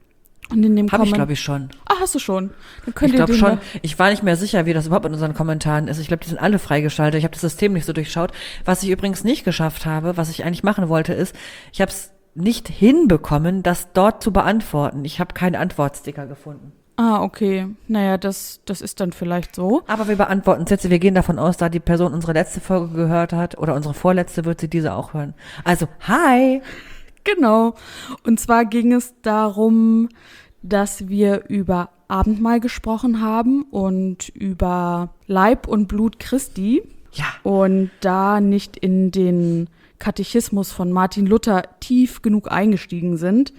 Und in dem Habe ich, Kommen- glaube ich, schon. Ah, hast du schon. Dann könnt Ich ihr glaube den schon. da- Ich war nicht mehr sicher, wie das überhaupt in unseren Kommentaren ist. Ich glaube, die sind alle freigeschaltet. Ich habe das System nicht so durchschaut. Was ich übrigens nicht geschafft habe, was ich eigentlich machen wollte, ist, ich habe es nicht hinbekommen, das dort zu beantworten. Ich habe keinen Antwortsticker gefunden. Ah, okay. Naja, das, das ist dann vielleicht so. Aber wir beantworten es jetzt. Wir gehen davon aus, da die Person unsere letzte Folge gehört hat oder unsere vorletzte, wird sie diese auch hören. Also, hi! Genau. Und zwar ging es darum, dass wir über Abendmahl gesprochen haben und über Leib und Blut Christi Ja. und da nicht in den Katechismus von Martin Luther tief genug eingestiegen sind.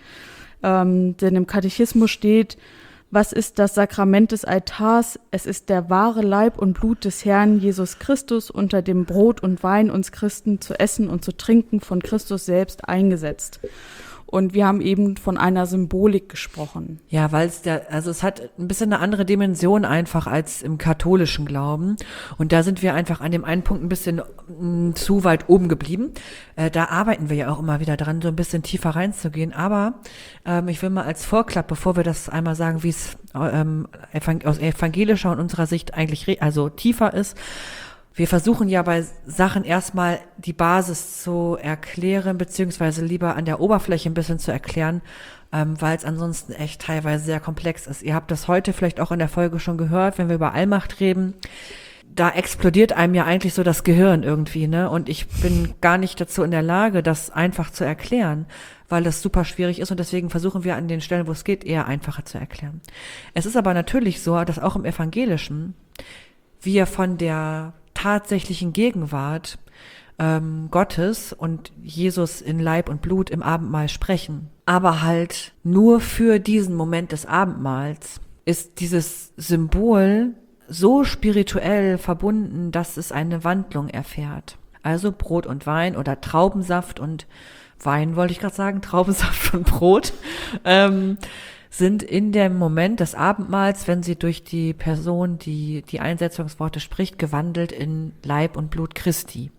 Ähm, denn im Katechismus steht, was ist das Sakrament des Altars? Es ist der wahre Leib und Blut des Herrn Jesus Christus unter dem Brot und Wein uns Christen zu essen und zu trinken von Christus selbst eingesetzt. Und wir haben eben von einer Symbolik gesprochen. Ja, weil es der, also es hat ein bisschen eine andere Dimension einfach als im katholischen Glauben. Und da sind wir einfach an dem einen Punkt ein bisschen mh, zu weit oben geblieben. Äh, da arbeiten wir ja auch immer wieder dran, so ein bisschen tiefer reinzugehen. Aber ähm, ich will mal als Vorklapp, bevor wir das einmal sagen, wie es ähm, evang- aus evangelischer und unserer Sicht eigentlich re- also tiefer ist. Wir versuchen ja bei Sachen erstmal die Basis zu erklären, beziehungsweise lieber an der Oberfläche ein bisschen zu erklären, ähm, weil es ansonsten echt teilweise sehr komplex ist. Ihr habt das heute vielleicht auch in der Folge schon gehört, wenn wir über Allmacht reden. Da explodiert einem ja eigentlich so das Gehirn irgendwie, ne? Und ich bin gar nicht dazu in der Lage, das einfach zu erklären, weil das super schwierig ist und deswegen versuchen wir an den Stellen, wo es geht, eher einfacher zu erklären. Es ist aber natürlich so, dass auch im Evangelischen wir von der tatsächlichen Gegenwart ähm, Gottes und Jesus in Leib und Blut im Abendmahl sprechen. Aber halt nur für diesen Moment des Abendmahls ist dieses Symbol so spirituell verbunden, dass es eine Wandlung erfährt. Also Brot und Wein oder Traubensaft und Wein, wollte ich gerade sagen, Traubensaft und Brot, ähm, sind in dem Moment des Abendmahls, wenn sie durch die Person, die die Einsetzungsworte spricht, gewandelt in Leib und Blut Christi.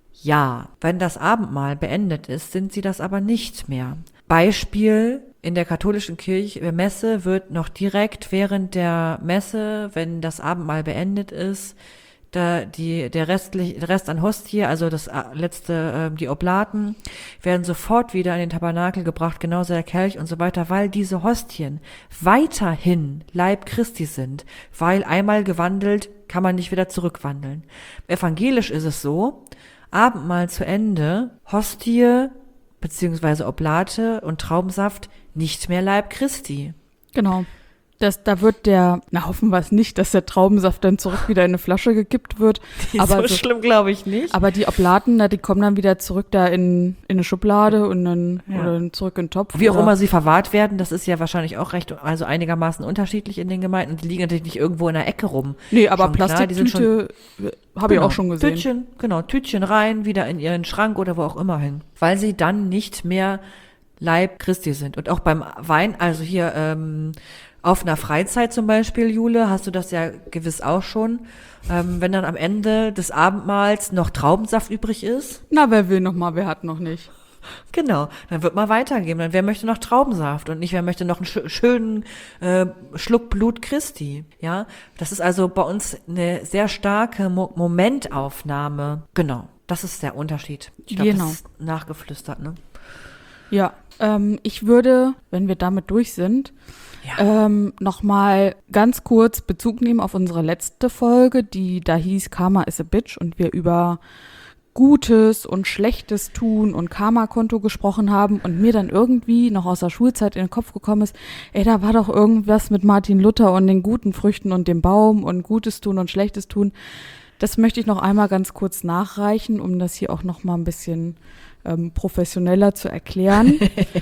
Ja, wenn das Abendmahl beendet ist, sind sie das aber nicht mehr. Beispiel: In der katholischen Kirche, Messe wird noch direkt während der Messe, wenn das Abendmahl beendet ist, da die, der restlich, der Rest an Hostie, also das letzte, äh, die Oblaten, werden sofort wieder in den Tabernakel gebracht, genauso der Kelch und so weiter, weil diese Hostien weiterhin Leib Christi sind, weil einmal gewandelt, kann man nicht wieder zurückwandeln. Evangelisch ist es so, Abendmahl zu Ende, Hostie beziehungsweise Oblate und Traubensaft nicht mehr Leib Christi. Genau. Das, da wird der, na hoffen wir es nicht, dass der Traubensaft dann zurück wieder in eine Flasche gekippt wird. aber so schlimm glaube ich nicht. Aber die Oblaten, na, die kommen dann wieder zurück da in, in eine Schublade und dann Ja. oder zurück in den Topf. Wie auch oder, immer sie verwahrt werden, das ist ja wahrscheinlich auch recht, also einigermaßen unterschiedlich in den Gemeinden. Und die liegen natürlich nicht irgendwo in der Ecke rum. Nee, aber Schon klar, die sind Plastiktüte habe ich auch schon gesehen. Tütchen, genau, Tütchen rein, wieder in ihren Schrank oder wo auch immer hin. Weil sie dann nicht mehr Leib Christi sind. Und auch beim Wein, also hier ähm, auf einer Freizeit zum Beispiel, Jule, hast du das ja gewiss auch schon. Ähm, wenn dann am Ende des Abendmahls noch Traubensaft übrig ist, Na, wer will noch mal, wer hat noch nicht. genau, dann wird mal weitergeben. Dann wer möchte noch Traubensaft und nicht wer möchte noch einen sch- schönen äh, Schluck Blut Christi. Ja, das ist also bei uns eine sehr starke Mo- Momentaufnahme. Genau, das ist der Unterschied. Ich glaube, Genau. das ist nachgeflüstert, ne? Ja, ähm, ich würde, wenn wir damit durch sind, Ja. ähm, nochmal ganz kurz Bezug nehmen auf unsere letzte Folge, die da hieß Karma is a Bitch und wir über Gutes und Schlechtes tun und Karma-Konto gesprochen haben und mir dann irgendwie noch aus der Schulzeit in den Kopf gekommen ist, ey, da war doch irgendwas mit Martin Luther und den guten Früchten und dem Baum und Gutes tun und Schlechtes tun. Das möchte ich noch einmal ganz kurz nachreichen, um das hier auch noch mal ein bisschen ähm, professioneller zu erklären,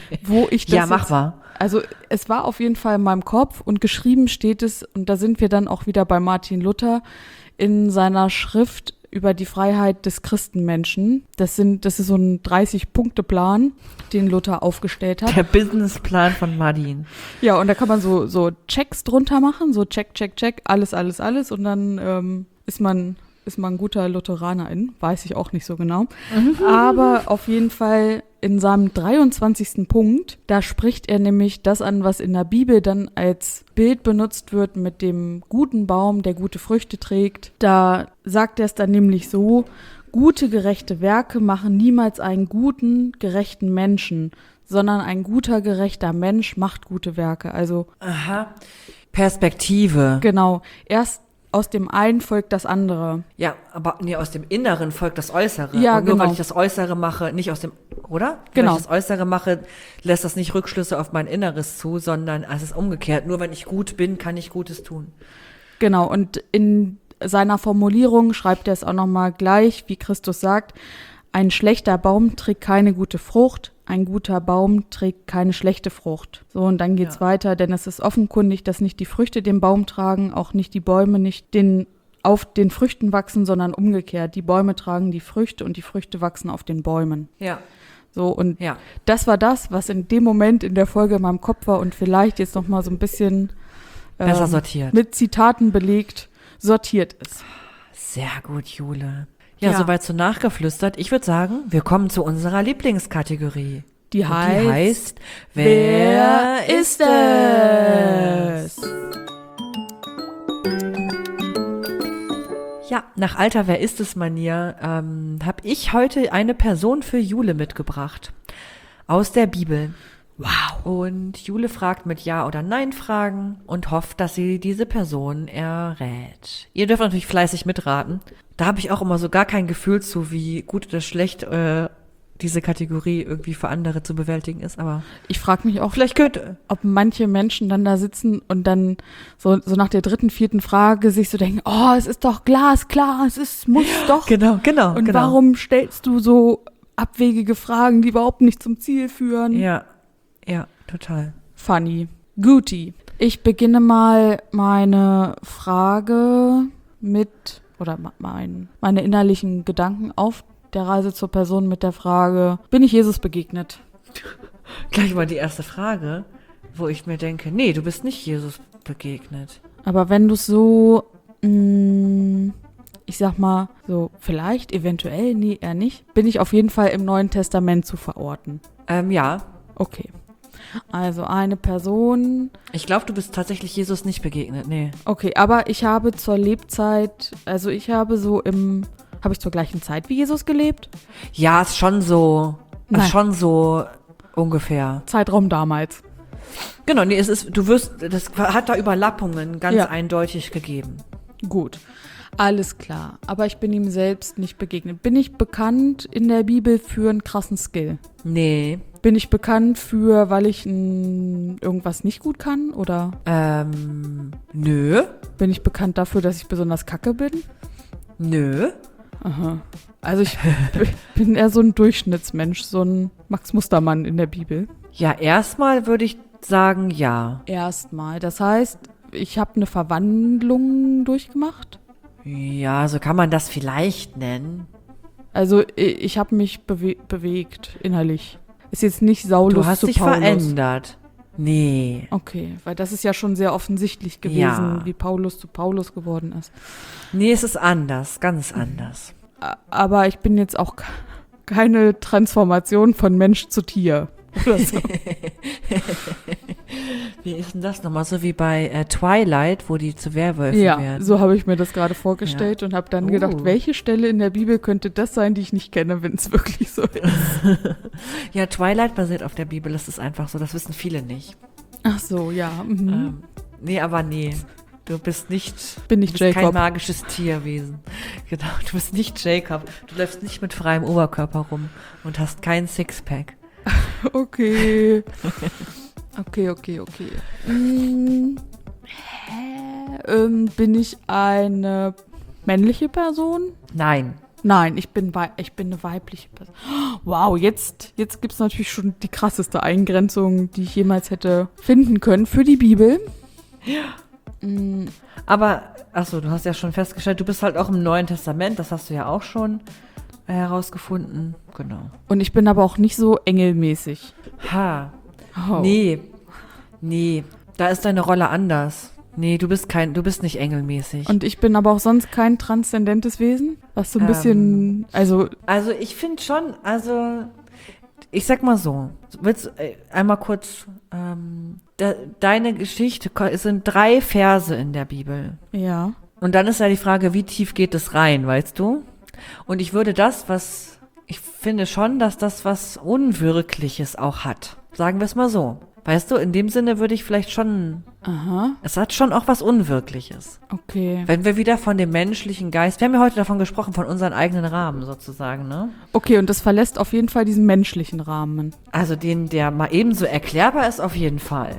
wo ich das Ja, mach jetzt, mal. also es war auf jeden Fall in meinem Kopf und geschrieben steht es, und da sind wir dann auch wieder bei Martin Luther, in seiner Schrift über die Freiheit des Christenmenschen. Das sind, das ist so ein dreißig-Punkte-Plan, den Luther aufgestellt hat. Der Businessplan von Martin. Ja, und da kann man so, so Checks drunter machen, so check, check, check, alles, alles, alles, und dann ähm, ist man ist man ein guter Lutheranerin, weiß ich auch nicht so genau. Mhm. Aber auf jeden Fall in seinem dreiundzwanzigsten Punkt, da spricht er nämlich das an, was in der Bibel dann als Bild benutzt wird mit dem guten Baum, der gute Früchte trägt. Da sagt er es dann nämlich so: Gute, gerechte Werke machen niemals einen guten, gerechten Menschen, sondern ein guter, gerechter Mensch macht gute Werke. Also Aha. Perspektive. Genau. Erst aus dem einen folgt das andere. Ja, aber nee, aus dem Inneren folgt das Äußere. Ja, und nur genau. weil ich das Äußere mache, nicht aus dem, oder? Genau. Wenn ich das Äußere mache, lässt das nicht Rückschlüsse auf mein Inneres zu, sondern es ist umgekehrt. Nur wenn ich gut bin, kann ich Gutes tun. Genau, und in seiner Formulierung schreibt er es auch nochmal gleich, wie Christus sagt: Ein schlechter Baum trägt keine gute Frucht, ein guter Baum trägt keine schlechte Frucht. So, und dann geht's Ja. weiter, denn es ist offenkundig, dass nicht die Früchte den Baum tragen, auch nicht die Bäume nicht den, auf den Früchten wachsen, sondern umgekehrt. Die Bäume tragen die Früchte und die Früchte wachsen auf den Bäumen. Ja, So, und ja. das war das, was in dem Moment in der Folge in meinem Kopf war und vielleicht jetzt nochmal so ein bisschen Besser ähm, sortiert. mit Zitaten belegt, sortiert ist. Sehr gut, Jule. Ja, Ja. soweit so nachgeflüstert. Ich würde sagen, wir kommen zu unserer Lieblingskategorie. Die Und heißt, die heißt, Wer ist es? Ja, nach alter Wer ist es Manier ähm, habe ich heute eine Person für Jule mitgebracht. Aus der Bibel. Wow. Und Jule fragt mit Ja- oder Nein-Fragen und hofft, dass sie diese Person errät. Ihr dürft natürlich fleißig mitraten. Da habe ich auch immer so gar kein Gefühl zu, wie gut oder schlecht äh, diese Kategorie irgendwie für andere zu bewältigen ist. Aber Ich frage mich auch, vielleicht könnte... ob manche Menschen dann da sitzen und dann so, so nach der dritten, vierten Frage sich so denken, oh, es ist doch glasklar, es ist, muss doch. Genau, genau, Und genau. warum stellst du so abwegige Fragen, die überhaupt nicht zum Ziel führen? Ja, ja, total. Funny. Guti. Ich beginne mal meine Frage mit, oder mein, meine innerlichen Gedanken auf der Reise zur Person mit der Frage: Bin ich Jesus begegnet? Gleich mal die erste Frage, wo ich mir denke, nee, du bist nicht Jesus begegnet. Aber wenn du es so, mh, ich sag mal, so vielleicht, eventuell, nee, eher nicht, bin ich auf jeden Fall im Neuen Testament zu verorten. Ähm, ja, Okay. Also eine Person, ich glaube, du bist tatsächlich Jesus nicht begegnet, nee. okay, aber ich habe zur Lebzeit, also ich habe so im, habe ich zur gleichen Zeit wie Jesus gelebt? Ja, ist schon so, Nein. ist schon so ungefähr. Zeitraum damals. Genau, nee, es ist, du wirst, das hat da Überlappungen ganz Ja. eindeutig gegeben. Gut, alles klar. Aber ich bin ihm selbst nicht begegnet. Bin ich bekannt in der Bibel für einen krassen Skill? Nee, Bin ich bekannt für, weil ich n, irgendwas nicht gut kann? Oder ähm, nö, bin ich bekannt dafür, dass ich besonders kacke bin? nö. Aha. Also ich bin eher so ein Durchschnittsmensch, so ein Max Mustermann in der Bibel. Ja, erstmal würde ich sagen, ja. Erstmal. Das heißt, ich habe eine Verwandlung durchgemacht. Ja, so kann man das vielleicht nennen. Also i- ich habe mich bewe bewegt innerlich. Ist jetzt nicht Saulus Du hast zu dich Paulus. verändert. Nee. Okay, weil das ist ja schon sehr offensichtlich gewesen, Ja. wie Paulus zu Paulus geworden ist. Nee, es ist anders, ganz anders. A- Aber ich bin jetzt auch ke- keine Transformation von Mensch zu Tier. oder so. Wie ist denn das nochmal? So wie bei äh, Twilight, wo die zu Werwölfen Ja, werden. so habe ich mir das gerade vorgestellt und habe dann Oh. gedacht, welche Stelle in der Bibel könnte das sein, die ich nicht kenne, wenn es wirklich so ist. Ja, Twilight basiert auf der Bibel, das ist einfach so, das wissen viele nicht. Ach so, ja. Mhm. Ähm, nee, aber nee. Du bist nicht, Bin nicht du bist kein Jacob. magisches Tierwesen. Genau, du bist nicht Jacob. Du läufst nicht mit freiem Oberkörper rum und hast kein Sixpack. Okay. Okay, okay, okay. Hm, hä? Ähm, bin ich eine männliche Person? Nein. Nein, ich bin, wei- ich bin eine weibliche Person. Wow, jetzt, jetzt gibt es natürlich schon die krasseste Eingrenzung, die ich jemals hätte finden können für die Bibel. Mm, Aber, achso, du hast ja schon festgestellt, du bist halt auch im Neuen Testament, das hast du ja auch schon äh, herausgefunden. Genau. Und ich bin aber auch nicht so engelmäßig. Ha. Oh. Nee. Nee. Da ist deine Rolle anders. Nee, du bist kein, du bist nicht engelmäßig. Und ich bin aber auch sonst kein transzendentes Wesen, was so ein Ähm. bisschen, also, Also ich finde schon, also ich sag mal so, willst du äh, einmal kurz, ähm, de, deine Geschichte, ko- es sind drei Verse in der Bibel. ja. Und dann ist ja die Frage, wie tief geht es rein, weißt du? Und ich würde das, was, ich finde schon, dass das was Unwirkliches auch hat. Sagen wir es mal so. Weißt du, in dem Sinne würde ich vielleicht schon, Aha, es hat schon auch was Unwirkliches. okay. Wenn wir wieder von dem menschlichen Geist, wir haben ja heute davon gesprochen, von unseren eigenen Rahmen sozusagen, ne? Okay, und das verlässt auf jeden Fall diesen menschlichen Rahmen. Also den, der mal ebenso erklärbar ist, auf jeden Fall.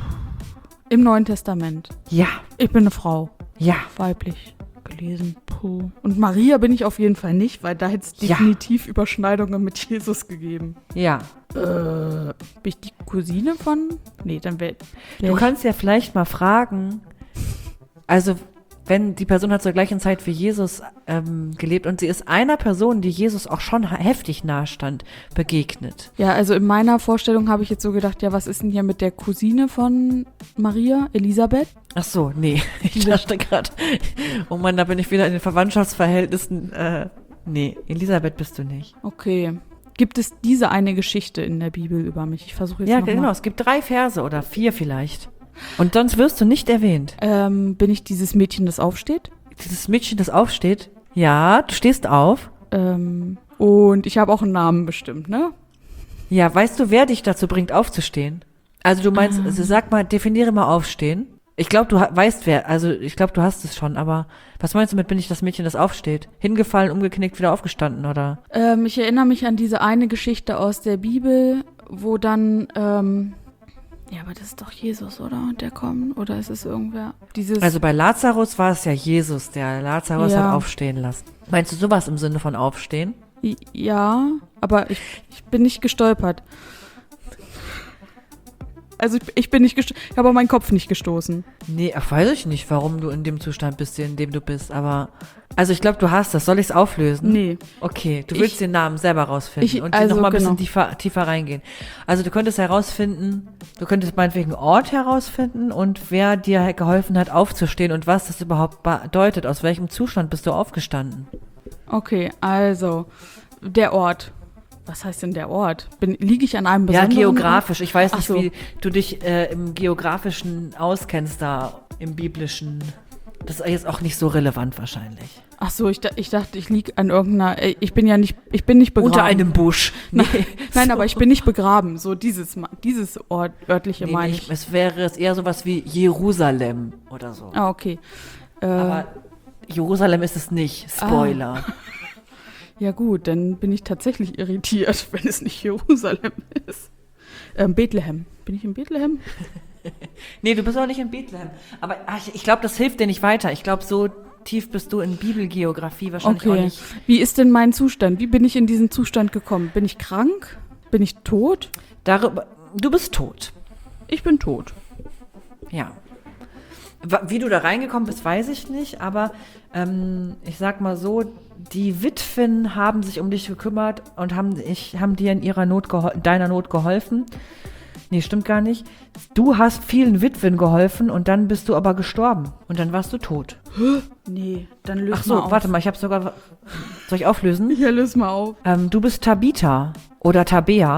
Im Neuen Testament. Ja, Ich bin eine Frau, ja. weiblich gelesen. Puh. Und Maria bin ich auf jeden Fall nicht, weil da hätte es Ja. definitiv Überschneidungen mit Jesus gegeben. Ja. Äh, bin ich die Cousine von? Nee, dann wäre wär Du ich- kannst ja vielleicht mal fragen, also wenn die Person hat zur gleichen Zeit wie Jesus ähm, gelebt und sie ist einer Person, die Jesus auch schon ha- heftig nahe stand, begegnet. Ja, also in meiner Vorstellung habe ich jetzt so gedacht, ja, was ist denn hier mit der Cousine von Maria, Elisabeth? Ach so, nee, ich Diese- dachte gerade, oh Mann, da bin ich wieder in den Verwandtschaftsverhältnissen. Äh, nee, Elisabeth bist du nicht. Okay. Gibt es diese eine Geschichte in der Bibel über mich? Ich versuche jetzt Ja, noch genau, mal. es gibt drei Verse oder vier vielleicht. Und sonst wirst du nicht erwähnt. Ähm, bin ich dieses Mädchen, das aufsteht? Dieses Mädchen, das aufsteht, ja, du stehst auf. Ähm, und ich habe auch einen Namen bestimmt, ne? Ja, weißt du, wer dich dazu bringt, aufzustehen? Also du meinst, also sag mal, definiere mal aufstehen. Ich glaube, du ha- weißt wer, also ich glaube, du hast es schon, aber was meinst du mit, bin ich das Mädchen, das aufsteht? Hingefallen, umgeknickt, wieder aufgestanden, oder? Ähm, ich erinnere mich an diese eine Geschichte aus der Bibel, wo dann, ähm, ja, aber das ist doch Jesus, oder? Der kommt, oder ist es irgendwer? Dieses, Also bei Lazarus war es ja Jesus, der Lazarus Ja. hat aufstehen lassen. Meinst du sowas im Sinne von aufstehen? I- ja, aber ich, ich bin nicht gestolpert. Also ich, ich bin nicht gestolpert, ich habe auch meinen Kopf nicht gestoßen. Nee, ach, weiß ich nicht, warum du in dem Zustand bist, in dem du bist, aber also ich glaube, du hast das. Soll ich es auflösen? Nee. Okay, du Ich- willst den Namen selber rausfinden ich- und also noch mal ein genau. bisschen tiefer, tiefer reingehen. Also du könntest herausfinden, du könntest meinetwegen einen Ort herausfinden und wer dir geholfen hat, aufzustehen und was das überhaupt bedeutet. Aus welchem Zustand bist du aufgestanden? Okay, also, der Ort. Was heißt denn der Ort? Bin, liege ich an einem Ja, besonderen geografisch. Ich weiß Ach nicht, so. wie du dich äh, im Geografischen auskennst da, im Biblischen. Das ist jetzt auch nicht so relevant wahrscheinlich. Ach so, ich, da- ich dachte, ich liege an irgendeiner, äh, ich bin ja nicht, ich bin nicht begraben. Unter einem Busch. Nee, Nein, so. aber ich bin nicht begraben. So dieses, Ma- dieses Ort, örtliche Nee, meine nicht. ich. Es wäre es eher sowas wie Jerusalem oder so. Ah, okay. Äh, Aber Jerusalem ist es nicht. Spoiler. ja gut, dann bin ich tatsächlich irritiert, wenn es nicht Jerusalem ist. Ähm, Bethlehem. Bin ich in Bethlehem? Nee, du bist auch nicht in Bethlehem. Aber ach, ich, ich glaube, das hilft dir nicht weiter. Ich glaube, so tief bist du in Bibelgeografie wahrscheinlich auch Okay. nicht. Wie ist denn mein Zustand? Wie bin ich in diesen Zustand gekommen? Bin ich krank? Bin ich tot? Darüber, du bist tot. Ich bin tot. Ja. Wa- Wie du da reingekommen bist, weiß ich nicht. Aber ähm, ich sag mal so, die Witwen haben sich um dich gekümmert und haben, ich, haben dir in ihrer Not gehol- deiner Not geholfen. Nee, stimmt gar nicht. Du hast vielen Witwen geholfen und dann bist du aber gestorben. Und dann warst du tot. Nee, dann löse Ach so, mal auf. warte mal, ich habe sogar... Soll ich auflösen? Ja, löse mal auf. Ähm, du bist Tabitha oder Tabea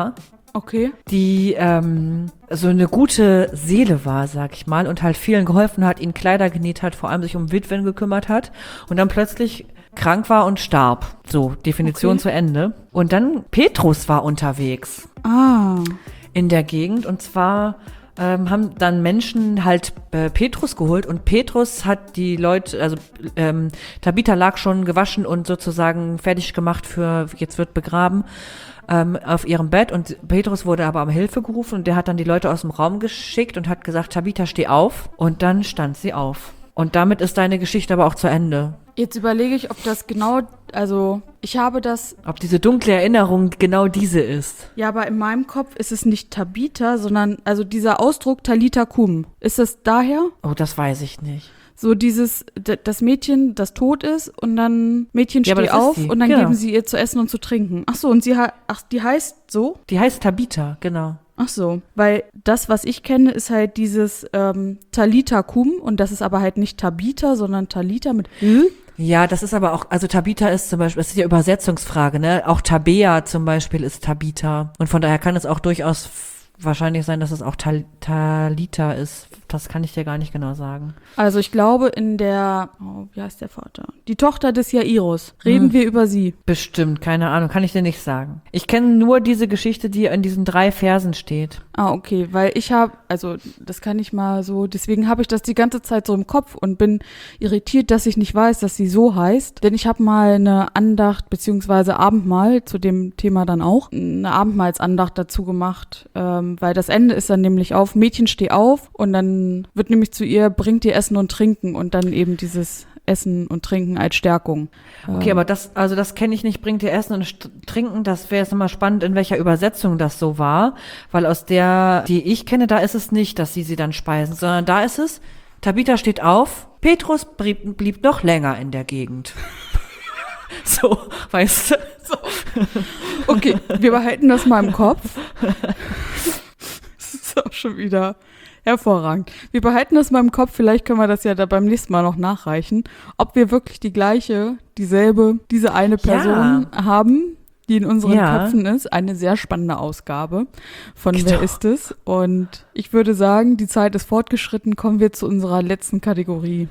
Okay. die ähm, so eine gute Seele war, sag ich mal, und halt vielen geholfen hat, ihnen Kleider genäht hat, vor allem sich um Witwen gekümmert hat und dann plötzlich krank war und starb. So, Definition Okay. zu Ende. Und dann Petrus war unterwegs Ah. in der Gegend und zwar ähm, haben dann Menschen halt äh, Petrus geholt und Petrus hat die Leute, also ähm, Tabitha lag schon gewaschen und sozusagen fertig gemacht für, jetzt wird begraben, ähm, auf ihrem Bett und Petrus wurde aber um Hilfe gerufen und der hat dann die Leute aus dem Raum geschickt und hat gesagt, Tabitha, steh auf, und dann stand sie auf. Und damit ist deine Geschichte aber auch zu Ende. Jetzt überlege ich, ob das genau, also ich habe das, Ob diese dunkle Erinnerung genau diese ist. ja, aber in meinem Kopf ist es nicht Tabitha, sondern, also dieser Ausdruck Talita Kum. Ist das daher? Oh, das weiß ich nicht. So dieses, d- das Mädchen, das tot ist und dann Mädchen Ja, aber steh das ist auf sie. und dann Genau. geben sie ihr zu essen und zu trinken. Ach so, und sie hat, ach, die heißt so? Die heißt Tabitha, genau. Ach so, weil das, was ich kenne, ist halt dieses ähm, Talita Kum und das ist aber halt nicht Tabitha, sondern Talita mit L. Ja, das ist aber auch, also Tabitha ist zum Beispiel, das ist ja Übersetzungsfrage, ne? Auch Tabea zum Beispiel ist Tabitha. Und von daher kann es auch durchaus f- wahrscheinlich sein, dass es auch Tal- Talita ist. Das kann ich dir gar nicht genau sagen. Also ich glaube in der, oh, wie heißt der Vater? Die Tochter des Jairus. Reden Hm. wir über sie. Bestimmt, keine Ahnung, kann ich dir nicht sagen. Ich kenne nur diese Geschichte, die in diesen drei Versen steht. Ah, okay, weil ich habe, also das kann ich mal so, deswegen habe ich das die ganze Zeit so im Kopf und bin irritiert, dass ich nicht weiß, dass sie so heißt. Denn ich habe mal eine Andacht, beziehungsweise Abendmahl, zu dem Thema dann auch, eine Abendmahlsandacht dazu gemacht, ähm, weil das Ende ist dann nämlich auf, Mädchen steh auf und dann wird nämlich zu ihr, bringt ihr Essen und Trinken und dann eben dieses Essen und Trinken als Stärkung. Okay, aber das, also das kenne ich nicht, bringt ihr Essen und St- Trinken, das wäre jetzt nochmal spannend, in welcher Übersetzung das so war, weil aus der, die ich kenne, da ist es nicht, dass sie sie dann speisen, sondern da ist es, Tabitha steht auf, Petrus blieb, blieb noch länger in der Gegend. So, weißt du? So. Okay, wir behalten das mal im Kopf. Das ist auch schon wieder hervorragend. Wir behalten das mal im Kopf, vielleicht können wir das ja da beim nächsten Mal noch nachreichen, ob wir wirklich die gleiche, dieselbe, diese eine Person haben, die in unseren Ja. Köpfen ist. Eine sehr spannende Ausgabe von Genau. Wer ist es? Und ich würde sagen, die Zeit ist fortgeschritten, kommen wir zu unserer letzten Kategorie.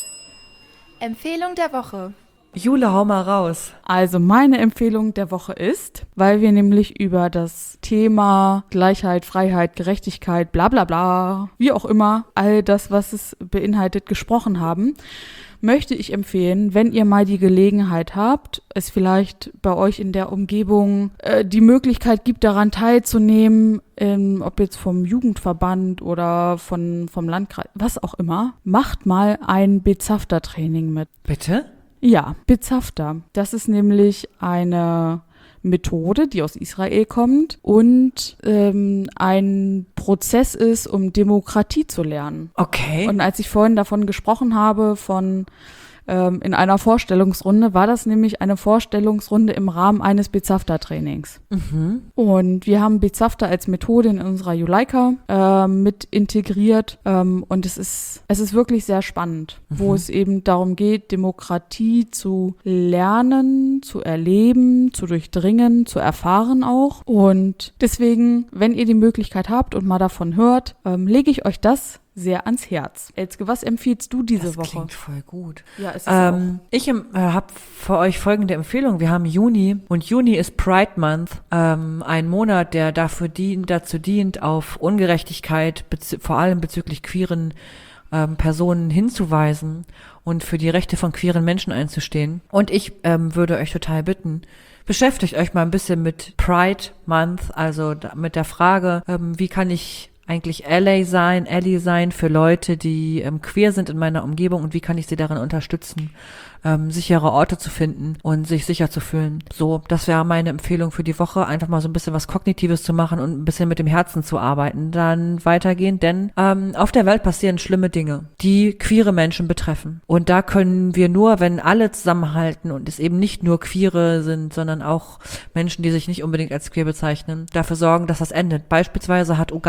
Empfehlung der Woche. Jule, hau mal raus. Also meine Empfehlung der Woche ist, weil wir nämlich über das Thema Gleichheit, Freiheit, Gerechtigkeit, bla bla bla, wie auch immer, all das, was es beinhaltet, gesprochen haben, möchte ich empfehlen, wenn ihr mal die Gelegenheit habt, es vielleicht bei euch in der Umgebung äh, die Möglichkeit gibt, daran teilzunehmen, ähm, ob jetzt vom Jugendverband oder von, vom Landkreis, was auch immer, macht mal ein Bezafter-Training mit. Bitte? Ja, Bezafter. Das ist nämlich eine Methode, die aus Israel kommt und ähm, ein Prozess ist, um Demokratie zu lernen. Okay. Und als ich vorhin davon gesprochen habe, von ähm, in einer Vorstellungsrunde, war das nämlich eine Vorstellungsrunde im Rahmen eines Bezafter-Trainings. Mhm. Und wir haben Bezafter als Methode in unserer Juleika äh, mit integriert ähm, und es ist, es ist wirklich sehr spannend, Mhm. wo es eben darum geht, Demokratie zu lernen, zu erleben, zu durchdringen, zu erfahren auch. Und deswegen, wenn ihr die Möglichkeit habt und mal davon hört, ähm, lege ich euch das sehr ans Herz. Elske, was empfiehlst du diese das Woche? klingt voll gut. Ja, es ist Ähm, ich äh, habe für euch folgende Empfehlung. Wir haben Juni und Juni ist Pride Month, ähm, ein Monat, der dafür dient, dazu dient, auf Ungerechtigkeit, bezü- vor allem bezüglich queeren ähm, Personen hinzuweisen und für die Rechte von queeren Menschen einzustehen. Und ich ähm, würde euch total bitten, beschäftigt euch mal ein bisschen mit Pride Month, also da, mit der Frage, ähm, wie kann ich eigentlich Ally sein, Ally sein für Leute, die ähm, queer sind in meiner Umgebung und wie kann ich sie darin unterstützen, ähm, sichere Orte zu finden und sich sicher zu fühlen. So, das wäre meine Empfehlung für die Woche, einfach mal so ein bisschen was Kognitives zu machen und ein bisschen mit dem Herzen zu arbeiten, dann weitergehen, denn ähm, auf der Welt passieren schlimme Dinge, die queere Menschen betreffen. Und da können wir nur, wenn alle zusammenhalten und es eben nicht nur Queere sind, sondern auch Menschen, die sich nicht unbedingt als queer bezeichnen, dafür sorgen, dass das endet. Beispielsweise hat Uganda letztes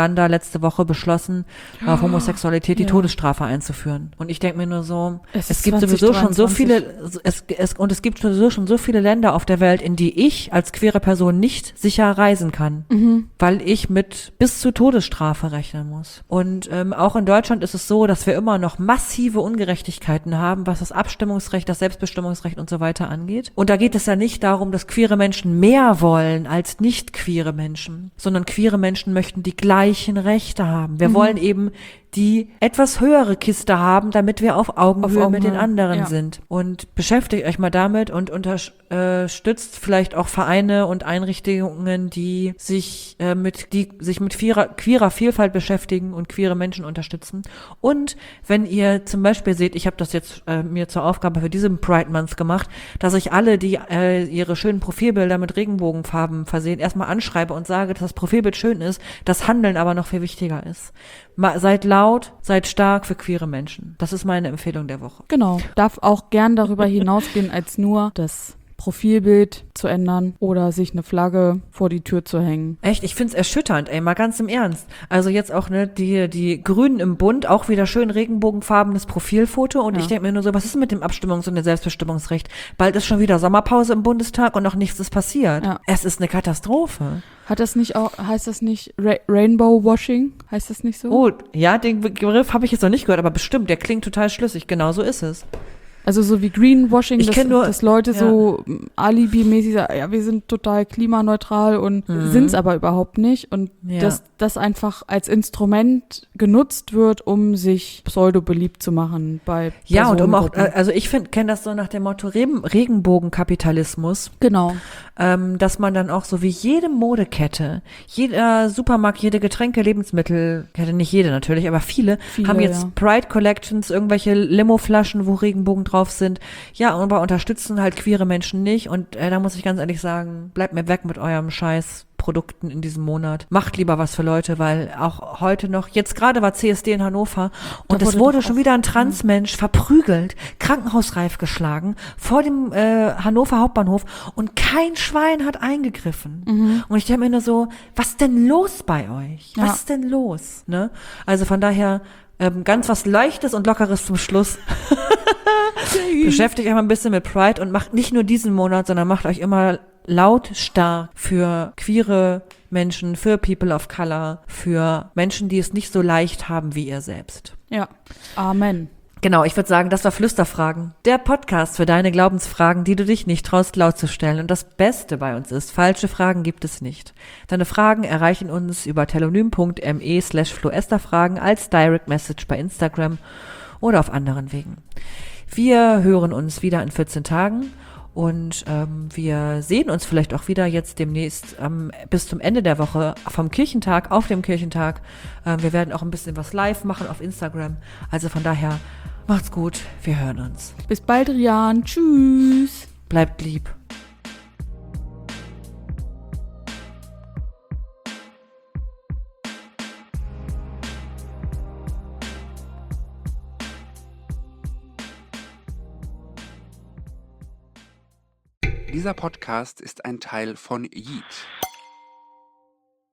letzte Woche beschlossen, auf Homosexualität die Ja. Todesstrafe einzuführen. Und ich denke mir nur so, Es es, ist gibt sowieso schon so zwanzig viele, es, es, und es gibt sowieso schon so viele Länder auf der Welt, in die ich als queere Person nicht sicher reisen kann, Mhm. weil ich mit bis zur Todesstrafe rechnen muss. Und ähm, auch in Deutschland ist es so, dass wir immer noch massive Ungerechtigkeiten haben, was das Abstimmungsrecht, das Selbstbestimmungsrecht und so weiter angeht. Und da geht es ja nicht darum, dass queere Menschen mehr wollen als nicht queere Menschen, sondern queere Menschen möchten die gleichen Rechte haben. Wir Mhm. wollen eben die etwas höhere Kiste haben, damit wir auf Augenhöhe Auf mit den Augenhöhe, anderen ja. sind. Und beschäftigt euch mal damit und unterstützt vielleicht auch Vereine und Einrichtungen, die sich äh, mit die sich mit queerer, queerer Vielfalt beschäftigen und queere Menschen unterstützen. Und wenn ihr zum Beispiel seht, ich habe das jetzt äh, mir zur Aufgabe für diesen Pride Month gemacht, dass ich alle, die äh, ihre schönen Profilbilder mit Regenbogenfarben versehen, erstmal anschreibe und sage, dass das Profilbild schön ist, das Handeln aber noch viel wichtiger ist. Ma, seid laut, seid stark für queere Menschen. Das ist meine Empfehlung der Woche. Genau. Darf auch gern darüber hinausgehen, als nur das Profilbild zu ändern oder sich eine Flagge vor die Tür zu hängen. Echt, ich find's erschütternd, ey, mal ganz im Ernst. Also jetzt auch, ne, die, die Grünen im Bund, auch wieder schön regenbogenfarbenes Profilfoto und Ja. ich denke mir nur so, was ist mit dem Abstimmungs- und dem Selbstbestimmungsrecht? Bald ist schon wieder Sommerpause im Bundestag und noch nichts ist passiert. Ja. Es ist eine Katastrophe. Hat das nicht auch, heißt das nicht Ra- Rainbow Washing? Heißt das nicht so? Oh, ja, den Begriff habe ich jetzt noch nicht gehört, aber bestimmt, der klingt total schlüssig, genau so ist es. Also so wie Greenwashing, Ich dass, kenn nur- dass Leute ja. so mm, alibimäßig sagen, ja, wir sind total klimaneutral und Mhm. sind's aber überhaupt nicht. Und Ja. dass das einfach als Instrument genutzt wird, um sich pseudo-beliebt zu machen bei Ja, und um auch, Personengruppen. äh, also ich finde, kenne das so nach dem Motto Reben, Regenbogenkapitalismus. Genau. ähm, dass man dann auch so wie jede Modekette, jeder Supermarkt, jede Getränke, Lebensmittelkette, nicht jede natürlich, aber viele, Viele, haben jetzt ja. Pride Collections, irgendwelche Limo-Flaschen, wo Regenbogen drauf sind. Ja, aber unterstützen halt queere Menschen nicht. Und äh, da muss ich ganz ehrlich sagen, bleibt mir weg mit eurem Scheiß. Produkten in diesem Monat. Macht lieber was für Leute, weil auch heute noch, jetzt gerade war C S D in Hannover und Da es wurde wurde doch schon auch- wieder ein Transmensch verprügelt, krankenhausreif geschlagen, vor dem äh, Hannover Hauptbahnhof und kein Schwein hat eingegriffen. Mhm. Und ich denke mir nur so, was denn los bei euch? Ja. Was ist denn los? Ne? Also von daher ähm, ganz was Leichtes und Lockeres zum Schluss. Beschäftigt euch mal ein bisschen mit Pride und macht nicht nur diesen Monat, sondern macht euch immer lautstark für queere Menschen, für People of Color, für Menschen, die es nicht so leicht haben wie ihr selbst. Ja. Amen. Genau, ich würde sagen, das war Flüsterfragen. Der Podcast für deine Glaubensfragen, die du dich nicht traust, laut zu stellen. Und das Beste bei uns ist, falsche Fragen gibt es nicht. Deine Fragen erreichen uns über telonym.me slash floesterfragen als Direct Message bei Instagram oder auf anderen Wegen. Wir hören uns wieder in vierzehn Tagen. Und ähm, wir sehen uns vielleicht auch wieder jetzt demnächst ähm, bis zum Ende der Woche vom Kirchentag, auf dem Kirchentag. Ähm, wir werden auch ein bisschen was live machen auf Instagram. Also von daher, macht's gut, wir hören uns. Bis bald, Rian. Tschüss. Bleibt lieb. Dieser Podcast ist ein Teil von Yeet.